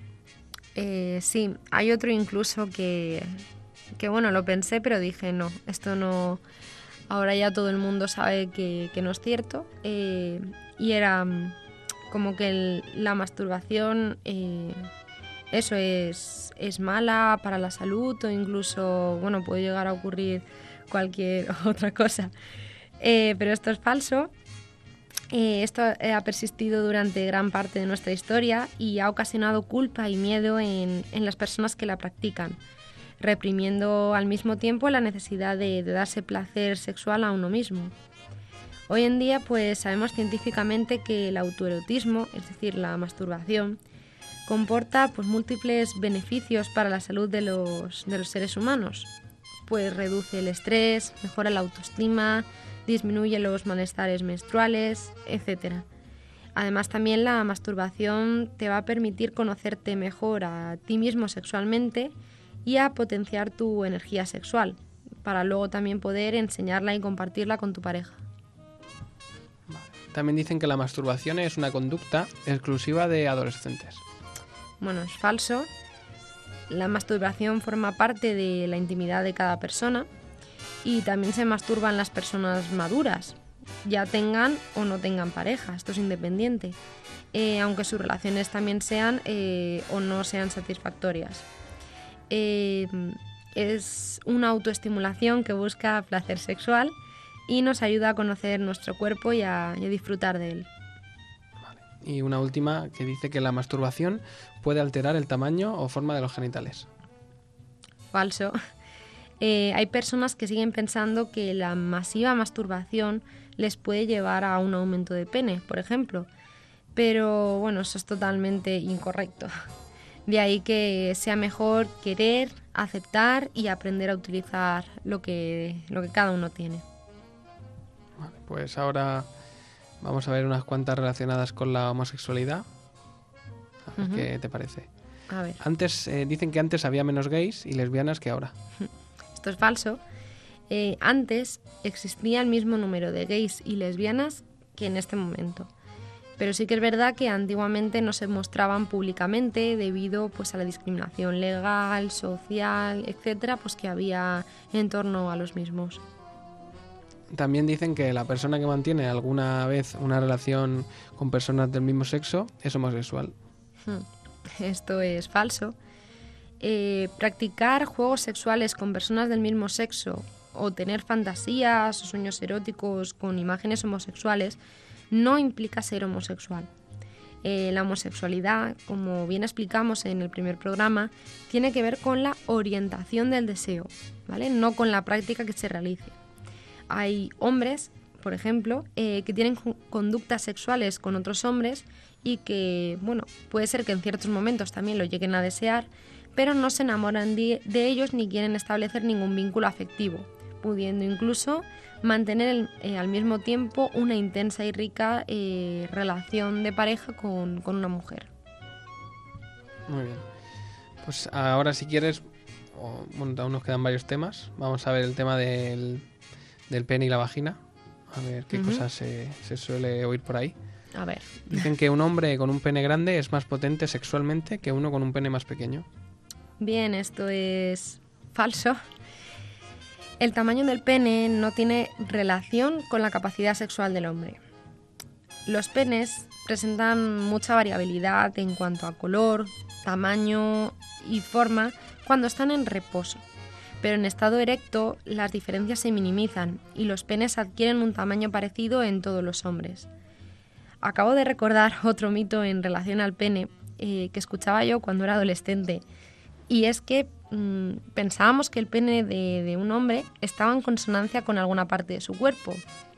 Eh, sí, hay otro incluso que, que, bueno, lo pensé, pero dije, no, esto no... Ahora ya todo el mundo sabe que, que no es cierto. Eh, y era mm, como que el- la masturbación, eh, eso es, es mala para la salud o incluso, bueno, puede llegar a ocurrir cualquier otra cosa. Eh, pero esto es falso. Eh, esto eh, ha persistido durante gran parte de nuestra historia y ha ocasionado culpa y miedo en, en las personas que la practican, reprimiendo al mismo tiempo la necesidad de, de darse placer sexual a uno mismo. Hoy en día, pues sabemos científicamente que el autoerotismo, es decir, la masturbación, comporta pues, múltiples beneficios para la salud de los, de los seres humanos. Pues reduce el estrés, mejora la autoestima, disminuye los malestares menstruales, etcétera. Además, también la masturbación te va a permitir conocerte mejor a ti mismo sexualmente y a potenciar tu energía sexual, para luego también poder enseñarla y compartirla con tu pareja. También dicen que la masturbación es una conducta exclusiva de adolescentes. Bueno, es falso. La masturbación forma parte de la intimidad de cada persona y también se masturban las personas maduras, ya tengan o no tengan pareja, esto es independiente, eh, aunque sus relaciones también sean eh, o no sean satisfactorias. Eh, es una autoestimulación que busca placer sexual y nos ayuda a conocer nuestro cuerpo y a, y a disfrutar de él. Y una última que dice que la masturbación puede alterar el tamaño o forma de los genitales. Falso. Eh, hay personas que siguen pensando que la masiva masturbación les puede llevar a un aumento de pene, por ejemplo. Pero bueno, eso es totalmente incorrecto. De ahí que sea mejor querer, aceptar y aprender a utilizar lo que, lo que cada uno tiene. Vale, pues ahora vamos a ver unas cuantas relacionadas con la homosexualidad. A ver Ujú. qué te parece. A ver, Antes eh, dicen que antes había menos gays y lesbianas que ahora. esto es falso. Eh, antes existía el mismo número de gays y lesbianas que en este momento. Pero sí que es verdad que antiguamente no se mostraban públicamente debido pues, a la discriminación legal, social, etcétera, pues que había en torno a los mismos. También dicen que la persona que mantiene alguna vez una relación con personas del mismo sexo es homosexual. Esto es falso. Eh, practicar juegos sexuales con personas del mismo sexo o tener fantasías o sueños eróticos con imágenes homosexuales no implica ser homosexual. Eh, la homosexualidad, como bien explicamos en el primer programa, tiene que ver con la orientación del deseo, ¿vale? No con la práctica que se realice. Hay hombres, por ejemplo, eh, que tienen ju- conductas sexuales con otros hombres y que, bueno, puede ser que en ciertos momentos también lo lleguen a desear, pero no se enamoran de, de ellos ni quieren establecer ningún vínculo afectivo, pudiendo incluso mantener el- eh, al mismo tiempo una intensa y rica eh, relación de pareja con, con una mujer. Muy bien. Pues ahora si quieres, o, bueno, aún nos quedan varios temas. Vamos a ver el tema del, del pene y la vagina. A ver qué Ujú. cosas se, se suele oír por ahí. A ver. Dicen que un hombre con un pene grande es más potente sexualmente que uno con un pene más pequeño. Bien, esto es falso. El tamaño del pene no tiene relación con la capacidad sexual del hombre. Los penes presentan mucha variabilidad en cuanto a color, tamaño y forma cuando están en reposo, pero en estado erecto las diferencias se minimizan y los penes adquieren un tamaño parecido en todos los hombres. Acabo de recordar otro mito en relación al pene eh, que escuchaba yo cuando era adolescente, y es que mmm, pensábamos que el pene de, de un hombre estaba en consonancia con alguna parte de su cuerpo.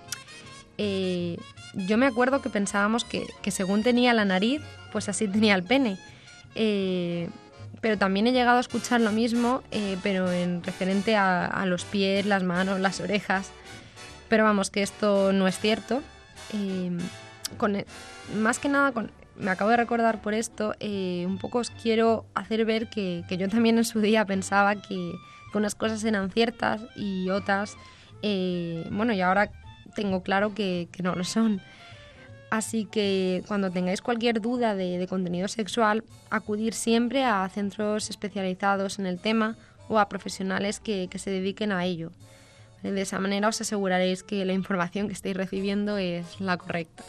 Eh, yo me acuerdo que pensábamos que, que según tenía la nariz, pues así tenía el pene. Eh, pero también he llegado a escuchar lo mismo, eh, pero en referente a, a los pies, las manos, las orejas. Pero vamos, que esto no es cierto. Eh, con el, más que nada, con, me acabo de recordar por esto, eh, un poco os quiero hacer ver que, que yo también en su día pensaba que, que unas cosas eran ciertas y otras, eh, bueno, y ahora tengo claro que, que no lo son. Así que cuando tengáis cualquier duda de, de contenido sexual, acudir siempre a centros especializados en el tema o a profesionales que, que se dediquen a ello. De esa manera os aseguraréis que la información que estáis recibiendo es la correcta.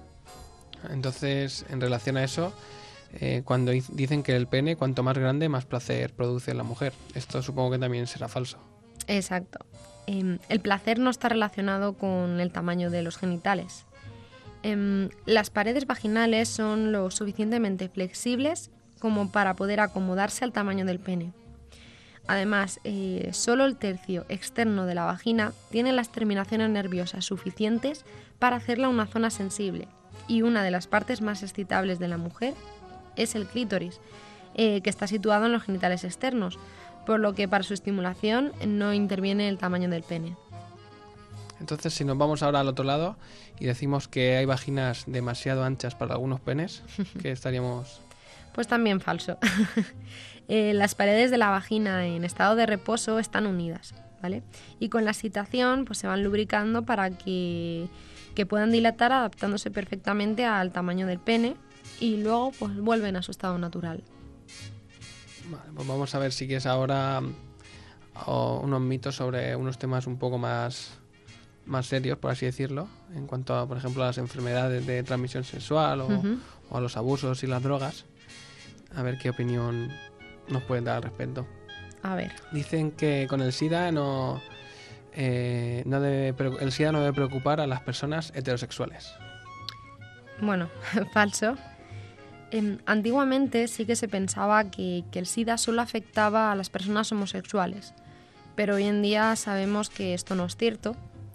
Entonces, en relación a eso, eh, cuando dicen que el pene, cuanto más grande, más placer produce en la mujer. Esto supongo que también será falso. Exacto. Eh, el placer no está relacionado con el tamaño de los genitales. Eh, las paredes vaginales son lo suficientemente flexibles como para poder acomodarse al tamaño del pene. Además, eh, solo el tercio externo de la vagina tiene las terminaciones nerviosas suficientes para hacerla una zona sensible, y una de las partes más excitables de la mujer es el clítoris, eh, que está situado en los genitales externos, por lo que para su estimulación no interviene el tamaño del pene. Entonces, si nos vamos ahora al otro lado y decimos que hay vaginas demasiado anchas para algunos penes, ¿qué estaríamos...? Pues también falso. eh, las paredes de la vagina en estado de reposo están unidas, ¿vale? Y con la excitación pues se van lubricando para que, que puedan dilatar adaptándose perfectamente al tamaño del pene y luego pues vuelven a su estado natural. Vale, pues vamos a ver si quieres ahora o, unos mitos sobre unos temas un poco más... más serios, por así decirlo, en cuanto a, por ejemplo, a las enfermedades de transmisión sexual o, uh-huh. o a los abusos y las drogas. A ver qué opinión nos pueden dar al respecto. A ver. Dicen que con el SIDA no, eh, no debe, el SIDA no debe preocupar a las personas heterosexuales. Bueno, falso. Eh, antiguamente sí que se pensaba que, que el SIDA solo afectaba a las personas homosexuales, pero hoy en día sabemos que esto no es cierto.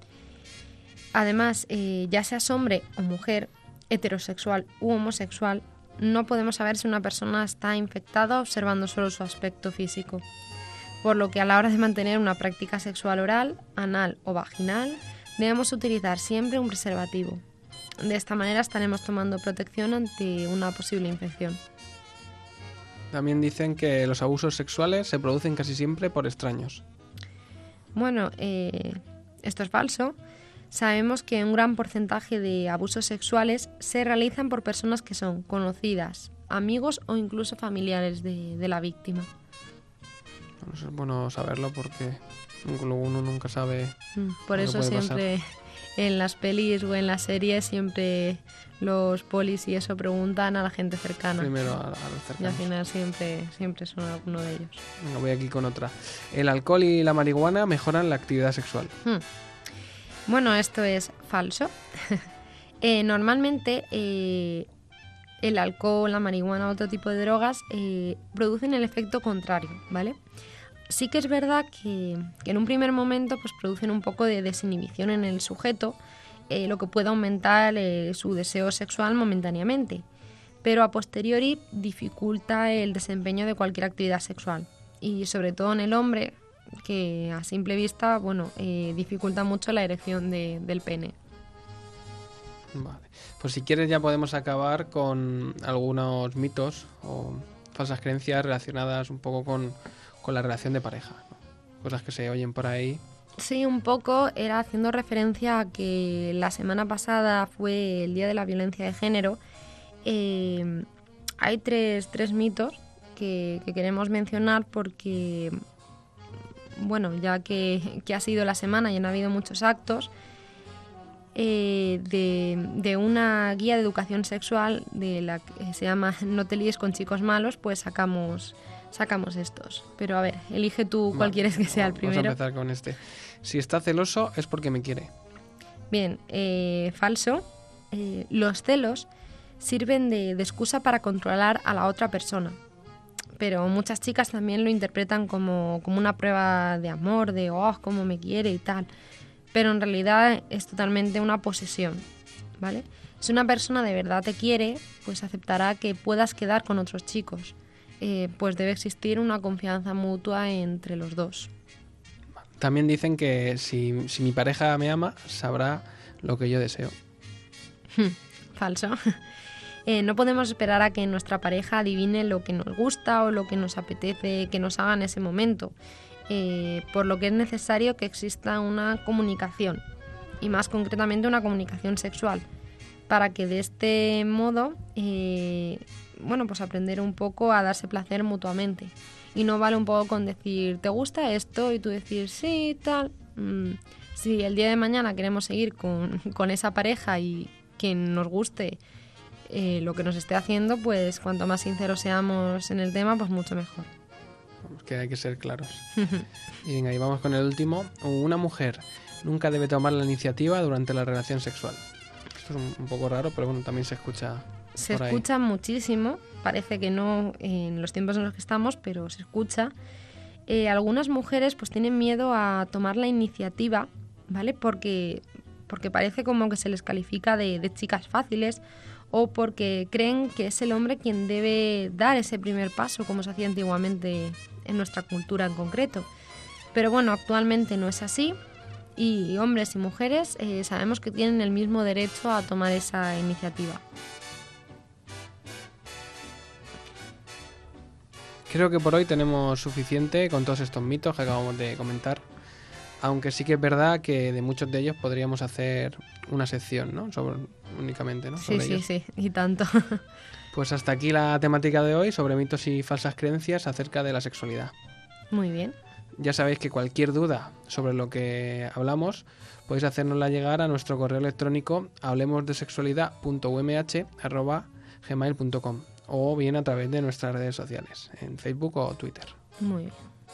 Además, eh, ya seas hombre o mujer, heterosexual u homosexual, no podemos saber si una persona está infectada observando solo su aspecto físico. Por lo que a la hora de mantener una práctica sexual oral, anal o vaginal, debemos utilizar siempre un preservativo. De esta manera estaremos tomando protección ante una posible infección. También dicen que los abusos sexuales se producen casi siempre por extraños. Bueno, eh, esto es falso. Sabemos que un gran porcentaje de abusos sexuales se realizan por personas que son conocidas, amigos o incluso familiares de, de la víctima. Bueno, eso es bueno saberlo porque uno nunca sabe. Por eso siempre pasar. En las pelis o en las series siempre los polis y eso preguntan a la gente cercana. Primero a, a los cercanos. Y al final siempre, siempre son alguno de ellos. Venga, voy aquí con otra. El alcohol y la marihuana mejoran la actividad sexual. Hmm. Bueno, esto es falso. eh, normalmente eh, el alcohol, la marihuana, otro tipo de drogas eh, producen el efecto contrario, ¿vale? Sí que es verdad que, que en un primer momento pues, producen un poco de desinhibición en el sujeto, eh, lo que puede aumentar eh, su deseo sexual momentáneamente, pero a posteriori dificulta el desempeño de cualquier actividad sexual y sobre todo en el hombre, que a simple vista, bueno, eh, dificulta mucho la erección de, del pene. Vale. Pues si quieres ya podemos acabar con algunos mitos o falsas creencias relacionadas un poco con, con la relación de pareja, ¿no? Cosas que se oyen por ahí Sí, un poco era haciendo referencia a que la semana pasada fue el Día de la Violencia de Género. Eh, hay tres, tres mitos que, que queremos mencionar porque, bueno, ya que, que ha sido la semana y han habido muchos actos, eh, de, de una guía de educación sexual de la que se llama No te líes con chicos malos, pues sacamos... Sacamos estos. Pero a ver, elige tú cuál vale, quieres que sea el primero. Vamos a empezar con este. Si está celoso es porque me quiere. Bien, eh, falso. Eh, los celos sirven de, de excusa para controlar a la otra persona. Pero muchas chicas también lo interpretan como, como una prueba de amor, de oh, cómo me quiere y tal. Pero en realidad es totalmente una posesión, ¿vale? Si una persona de verdad te quiere, pues aceptará que puedas quedar con otros chicos. Eh, pues debe existir una confianza mutua entre los dos. También dicen que si, si mi pareja me ama, sabrá lo que yo deseo. Falso. Eh, no podemos esperar a que nuestra pareja adivine lo que nos gusta o lo que nos apetece que nos haga en ese momento, eh, por lo que es necesario que exista una comunicación, y más concretamente una comunicación sexual, para que de este modo... Eh, bueno, pues aprender un poco a darse placer mutuamente. Y no vale un poco con decir, ¿te gusta esto? Y tú decir, sí, tal. Mm, si el día de mañana queremos seguir con, con esa pareja y que nos guste eh, lo que nos esté haciendo, pues cuanto más sinceros seamos en el tema, pues mucho mejor. Vamos, que hay que ser claros. Y venga, y vamos con el último. Una mujer nunca debe tomar la iniciativa durante la relación sexual. Esto es un, un poco raro, pero bueno, también se escucha... Se escucha muchísimo, parece que no en los tiempos en los que estamos, pero se escucha. Eh, algunas mujeres pues tienen miedo a tomar la iniciativa, ¿vale? Porque, porque parece como que se les califica de, de chicas fáciles, o porque creen que es el hombre quien debe dar ese primer paso, como se hacía antiguamente en nuestra cultura en concreto. Pero bueno, actualmente no es así, y hombres y mujeres eh, sabemos que tienen el mismo derecho a tomar esa iniciativa. Creo que por hoy tenemos suficiente con todos estos mitos que acabamos de comentar, aunque sí que es verdad que de muchos de ellos podríamos hacer una sección, ¿no? Sobre, únicamente, ¿no? Sí, sobre sí, ellos. sí, y tanto. Pues hasta aquí la temática de hoy sobre mitos y falsas creencias acerca de la sexualidad. Muy bien. Ya sabéis que cualquier duda sobre lo que hablamos podéis hacérnosla llegar a nuestro correo electrónico hablemosdesexualidad punto u m h arroba gmail punto com o bien a través de nuestras redes sociales, en Facebook o Twitter. Muy bien.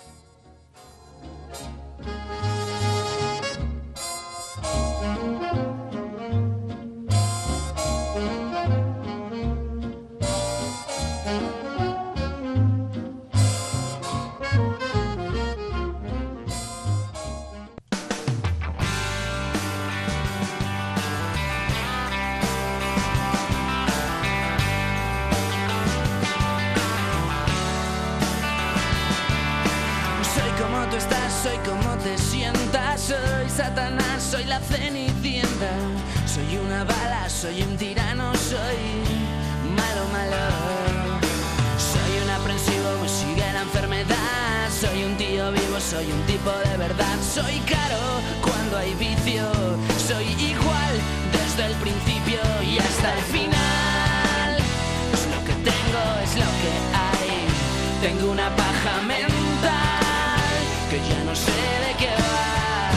Soy como te sientas, soy Satanás, soy la Cenicienta. Soy una bala, soy un tirano, soy malo, malo. Soy un aprensivo, me sigue la enfermedad. Soy un tío vivo, soy un tipo de verdad. Soy caro cuando hay vicio, soy igual desde el principio y hasta el final. Es lo que tengo, es lo que hay. Tengo una paja mental que ya no sé de qué va.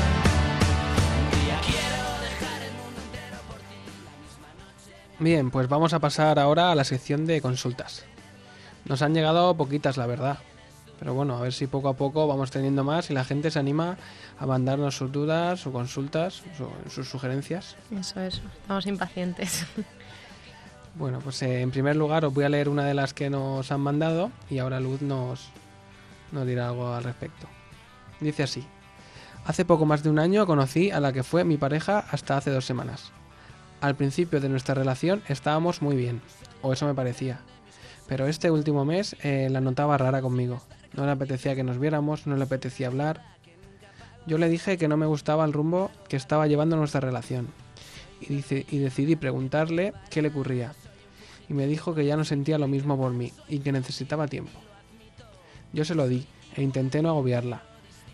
Un día quiero dejar el mundo entero por ti, la misma noche. Bien, pues vamos a pasar ahora a la sección de consultas. Nos han llegado poquitas, la verdad. Pero bueno, a ver si poco a poco vamos teniendo más y la gente se anima a mandarnos sus dudas, sus consultas, su, sus sugerencias. Eso, eso. Estamos impacientes. Bueno, pues eh, en primer lugar os voy a leer una de las que nos han mandado y ahora Luz nos... nos dirá algo al respecto. Dice así: hace poco más de un año conocí a la que fue mi pareja hasta hace dos semanas. Al principio de nuestra relación estábamos muy bien, o eso me parecía, pero este último mes eh, la notaba rara conmigo. No le apetecía que nos viéramos, no le apetecía hablar. Yo le dije que no me gustaba el rumbo que estaba llevando nuestra relación y, dice, y decidí preguntarle qué le ocurría, y me dijo que ya no sentía lo mismo por mí y que necesitaba tiempo. Yo se lo di e intenté no agobiarla,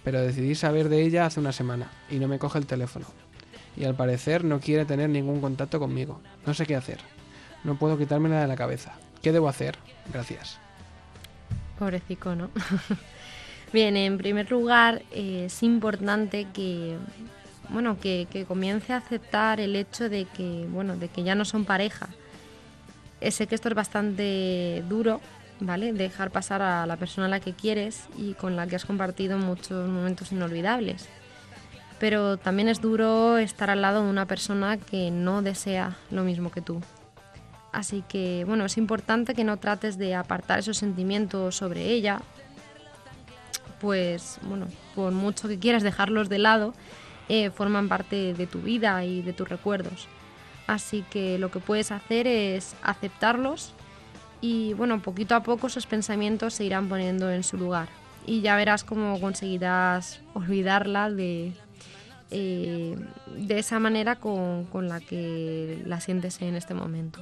pero decidí saber de ella hace una semana y no me coge el teléfono. Y al parecer no quiere tener ningún contacto conmigo. No sé qué hacer. No puedo quitármela de la cabeza. ¿Qué debo hacer? Gracias. Pobrecico, ¿no? Bien, en primer lugar, eh, es importante que, bueno, que, que comience a aceptar el hecho de que, bueno, de que ya no son pareja. Eh, sé que esto es bastante duro, ¿vale? Dejar pasar a la persona a la que quieres y con la que has compartido muchos momentos inolvidables. Pero también es duro estar al lado de una persona que no desea lo mismo que tú. Así que, bueno, es importante que no trates de apartar esos sentimientos sobre ella, pues, bueno, por mucho que quieras dejarlos de lado, eh, forman parte de tu vida y de tus recuerdos. Así que lo que puedes hacer es aceptarlos y, bueno, poquito a poco esos pensamientos se irán poniendo en su lugar. Y ya verás cómo conseguirás olvidarla de, eh, de esa manera con, con la que la sientes en este momento.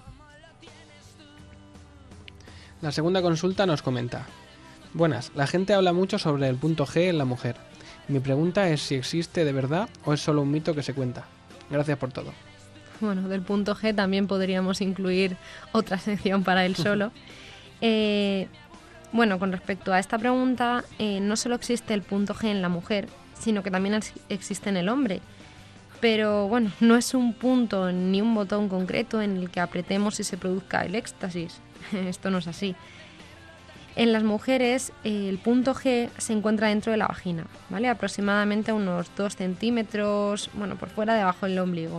La segunda consulta nos comenta: buenas, la gente habla mucho sobre el punto G en la mujer. Mi pregunta es si existe de verdad o es solo un mito que se cuenta. Gracias por todo. Bueno, del punto G también podríamos incluir otra sección para él solo. eh, bueno, con respecto a esta pregunta, eh, no solo existe el punto G en la mujer, sino que también existe en el hombre. Pero bueno, no es un punto ni un botón concreto en el que apretemos y se produzca el éxtasis. Esto no es así. En las mujeres, eh, el punto G se encuentra dentro de la vagina, ¿vale? Aproximadamente a unos dos centímetros, bueno, por fuera, debajo del ombligo.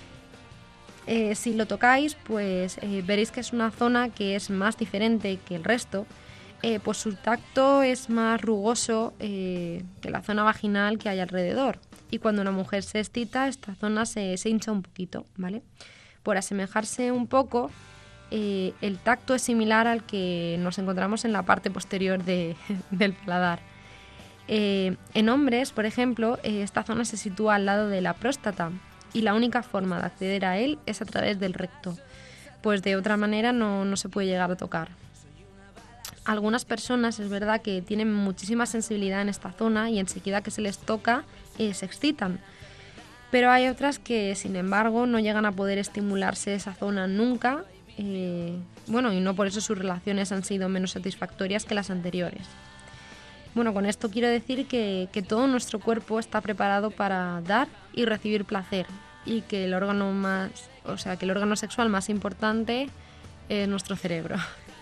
Eh, si lo tocáis, pues eh, veréis que es una zona que es más diferente que el resto, eh, pues su tacto es más rugoso eh, que la zona vaginal que hay alrededor. Y cuando una mujer se excita, esta zona se, se hincha un poquito, ¿vale? Por asemejarse un poco, eh, el tacto es similar al que nos encontramos en la parte posterior de, del paladar. Eh, en hombres, por ejemplo, eh, esta zona se sitúa al lado de la próstata y la única forma de acceder a él es a través del recto, pues de otra manera no, no se puede llegar a tocar. Algunas personas es verdad que tienen muchísima sensibilidad en esta zona y enseguida que se les toca eh, se excitan, pero hay otras que sin embargo no llegan a poder estimularse esa zona nunca, eh, bueno, y no por eso sus relaciones han sido menos satisfactorias que las anteriores. Bueno, con esto quiero decir que, que todo nuestro cuerpo está preparado para dar y recibir placer y que el órgano más, o sea, que el órgano sexual más importante es nuestro cerebro.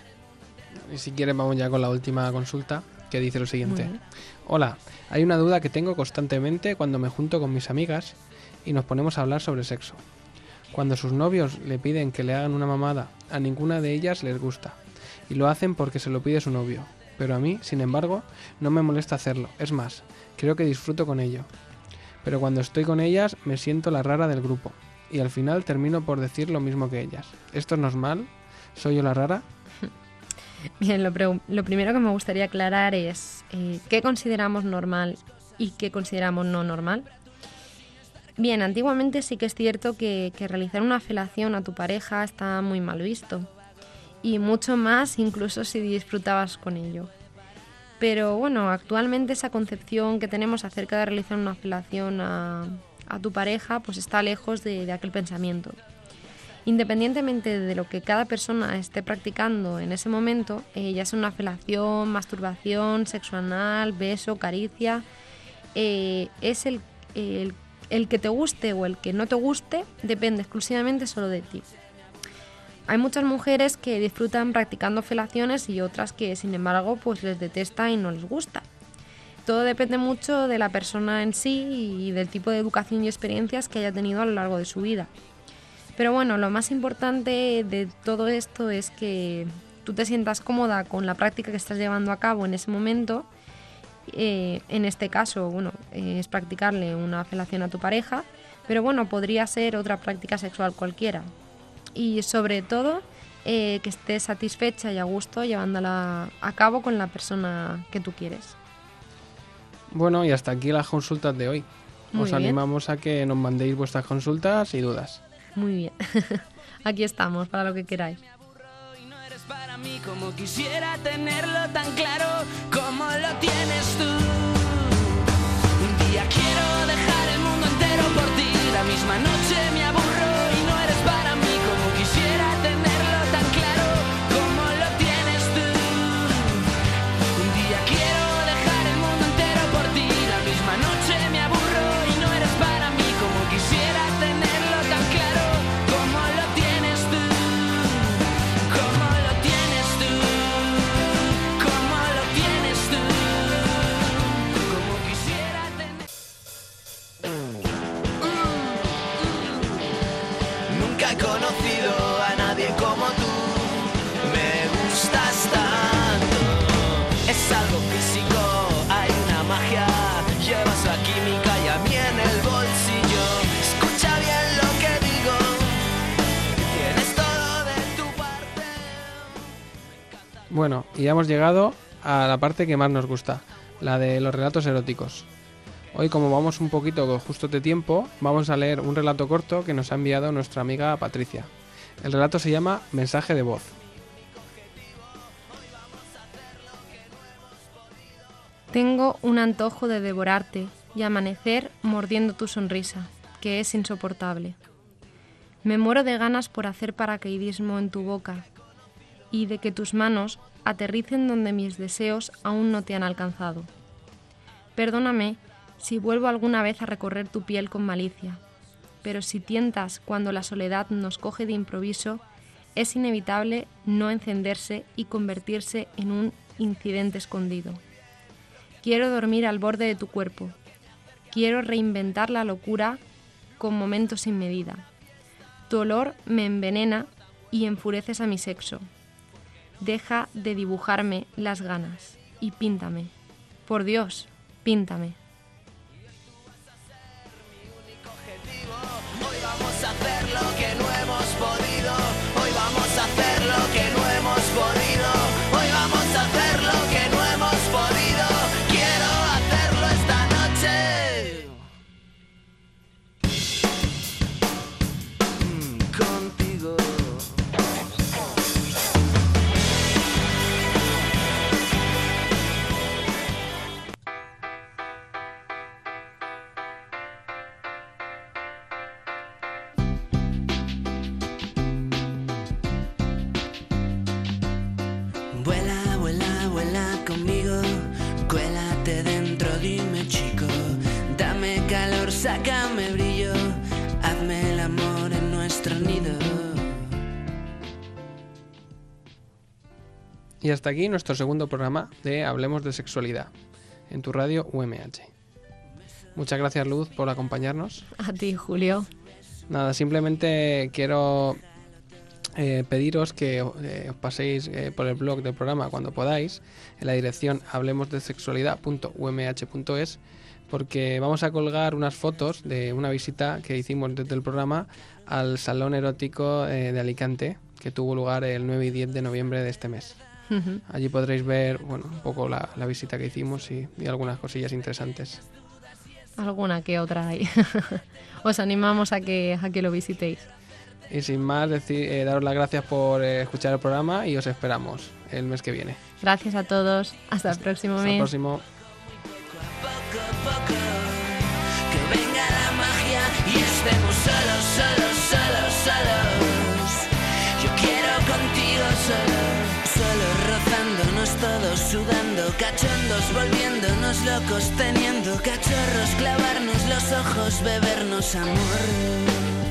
Y si quieres vamos ya con la última consulta, que dice lo siguiente. Hola, hay una duda que tengo constantemente cuando me junto con mis amigas y nos ponemos a hablar sobre sexo. Cuando sus novios le piden que le hagan una mamada, a ninguna de ellas les gusta y lo hacen porque se lo pide su novio. Pero a mí, sin embargo, no me molesta hacerlo. Es más, creo que disfruto con ello. Pero cuando estoy con ellas me siento la rara del grupo y al final termino por decir lo mismo que ellas. ¿Esto es normal? ¿Soy yo la rara? Bien, lo, pre- lo primero que me gustaría aclarar es eh, ¿qué consideramos normal y qué consideramos no normal? Bien, antiguamente sí que es cierto que, que realizar una felación a tu pareja está muy mal visto. Y mucho más incluso si disfrutabas con ello. Pero bueno, actualmente esa concepción que tenemos acerca de realizar una felación a, a tu pareja pues está lejos de, de aquel pensamiento. Independientemente de lo que cada persona esté practicando en ese momento, eh, ya sea una felación, masturbación, sexo anal, beso, caricia, eh, es el, el, el que te guste o el que no te guste, depende exclusivamente solo de ti. Hay muchas mujeres que disfrutan practicando felaciones y otras que, sin embargo, pues les detesta y no les gusta. Todo depende mucho de la persona en sí y del tipo de educación y experiencias que haya tenido a lo largo de su vida. Pero bueno, lo más importante de todo esto es que tú te sientas cómoda con la práctica que estás llevando a cabo en ese momento. Eh, en este caso, bueno, eh, es practicarle una felación a tu pareja, pero bueno, podría ser otra práctica sexual cualquiera. Y sobre todo eh, que estés satisfecha y a gusto llevándola a cabo con la persona que tú quieres. Bueno, y hasta aquí las consultas de hoy. Muy Os bien. animamos a que nos mandéis vuestras consultas y dudas. Muy bien. Aquí estamos para lo que queráis. Y no eres para mí como quisiera tenerlo tan claro como lo tienes tú. quiero dejar el mundo entero por ti. La misma noche me aburro y no eres para mí. Como quisiera tenerlo tan claro como lo tienes tú. Un día quiero dejar el mundo entero por ti. La misma noche me aburro y no eres para mí. Como quisiera tenerlo tan claro como lo tienes tú. Como lo tienes tú. Como lo tienes tú. Como quisiera tener. Nunca he conocido a nadie como tú. Me gustas tanto. Es algo físico, hay una magia. Llevas la química y a mí en el bolsillo. Escucha bien lo que digo. Tienes todo de tu parte. Bueno, y ya hemos llegado a la parte que más nos gusta, la de los relatos eróticos. Hoy, como vamos un poquito justos de tiempo, vamos a leer un relato corto que nos ha enviado nuestra amiga Patricia. El relato se llama Mensaje de voz. Tengo un antojo de devorarte y amanecer mordiendo tu sonrisa, que es insoportable. Me muero de ganas por hacer paracaidismo en tu boca y de que tus manos aterricen donde mis deseos aún no te han alcanzado. Perdóname si vuelvo alguna vez a recorrer tu piel con malicia, pero si tientas cuando la soledad nos coge de improviso, es inevitable no encenderse y convertirse en un incidente escondido. Quiero dormir al borde de tu cuerpo. Quiero reinventar la locura con momentos sin medida. Tu olor me envenena y enfureces a mi sexo. Deja de dibujarme las ganas y píntame. Por Dios, píntame. Hoy vamos a hacer lo que no hemos podido. Hoy vamos a hacer lo que no hemos podido. Hoy vamos a hacer lo que no hemos podido. Quiero hacerlo esta noche. Mm, contigo. Vuela, vuela, vuela conmigo, cuélate dentro, dime chico, dame calor, sácame brillo, hazme el amor en nuestro nido. Y hasta aquí nuestro segundo programa de Hablemos de Sexualidad, en tu radio U M H. Muchas gracias, Luz, por acompañarnos. A ti, Julio. Nada, simplemente quiero eh, pediros que eh, os paséis eh, por el blog del programa cuando podáis, en la dirección hablemosdesexualidad punto u m h punto es, porque vamos a colgar unas fotos de una visita que hicimos desde el programa al Salón Erótico eh, de Alicante, que tuvo lugar el nueve y diez de noviembre de este mes. Ujú. Allí podréis ver, bueno, un poco la, la visita que hicimos y, y algunas cosillas interesantes. Alguna que otra hay. Os animamos a que, a que lo visitéis. Y sin más, decir, eh, daros las gracias por eh, escuchar el programa y os esperamos el mes que viene. Gracias a todos. Hasta el próximo Hasta el mes. próximo. Poco a poco, que venga la magia y estemos solos, solos, solos, solos. Yo quiero contigo solo, solo rozándonos todos, sudando, cachondos, volviéndonos locos, teniendo cachorros, clavarnos los ojos, bebernos amor.